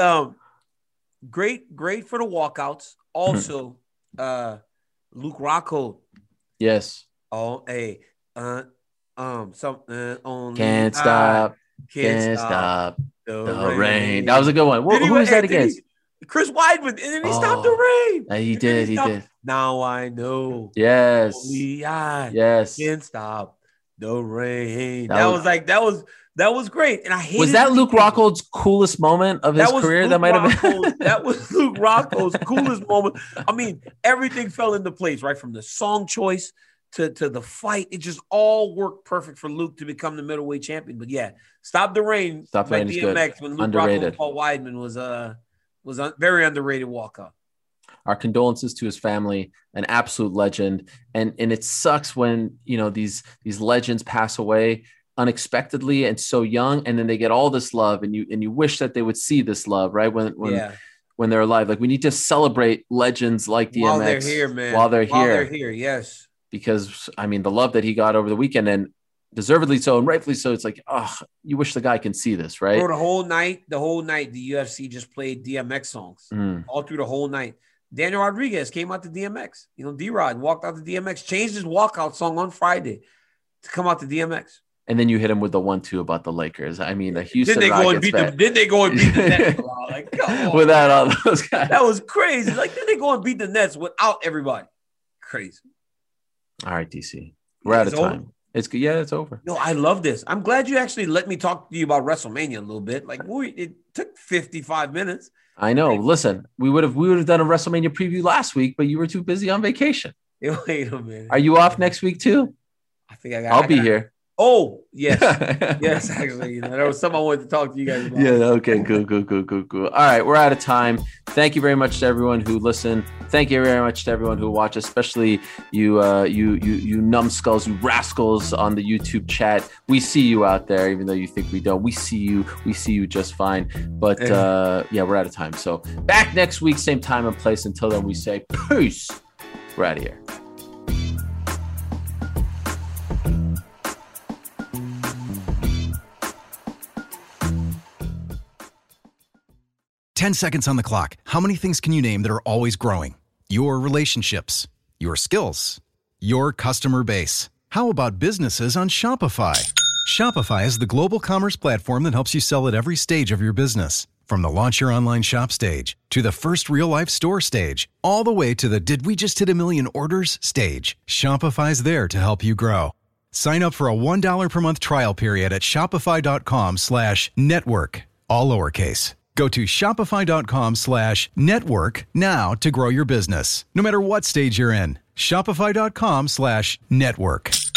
Great for the walkouts. Also, Luke Rockhold. Yes. Oh, hey. Something only. Can't stop the rain. That was a good one. Who is that against? Chris Weidman, and then he stopped the rain. He did. Now I know. Yes. Only I can stop the rain. That was great. And I hated. Was that Luke Rockhold's coolest moment of his career? That might have been. That was Luke Rockhold's coolest moment. I mean, everything fell into place, right? From the song choice to the fight. It just all worked perfect for Luke to become the middleweight champion. But yeah, Stop the Rain. Stop the Rain is good. When Luke Rockhold and Paul Weidman was a very underrated walkout. Our condolences to his family, an absolute legend. And it sucks when, these legends pass away. unexpectedly and so young, and then they get all this love, and you wish that they would see this love, right? When they're alive. Like, we need to celebrate legends like DMX while they're here, man. While they're here, yes. Because I mean, the love that he got over the weekend, and deservedly so and rightfully so, it's like, you wish the guy can see this, right? Bro, the whole night, the UFC just played DMX songs all through the whole night. Daniel Rodriguez came out to DMX. D-Rod walked out to DMX, changed his walkout song on Friday to come out to DMX. And then you hit him with the 1-2 about the Lakers. I mean, the Houston Did they go and beat the Nets? Like, come on, without all those guys. That was crazy. Like, did they go and beat the Nets without everybody? Crazy. All right, DC. We're out of time. Over? It's over. No, I love this. I'm glad you actually let me talk to you about WrestleMania a little bit. Like, it took 55 minutes. I know. Listen, we would have done a WrestleMania preview last week, but you were too busy on vacation. Wait a minute. Are you off next week too? I think I'll be here. Oh, yes. Yes, actually. There was something I wanted to talk to you guys about. Yeah, okay, cool. All right, we're out of time. Thank you very much to everyone who listened. Thank you very much to everyone who watched, especially you numbskulls, you rascals on the YouTube chat. We see you out there, even though you think we don't. We see you just fine. But we're out of time. So back next week, same time and place. Until then, we say peace. We're out of here. "10 seconds on the clock. How many things can you name that are always growing? Your relationships, your skills, your customer base. How about businesses on Shopify? Shopify is the global commerce platform that helps you sell at every stage of your business. From the launch your online shop stage to the first real-life store stage, all the way to the did we just hit 1 million orders stage. Shopify's there to help you grow. Sign up for a $1 per month trial period at shopify.com/network, all lowercase. Go to shopify.com/network now to grow your business, no matter what stage you're in. Shopify.com/network.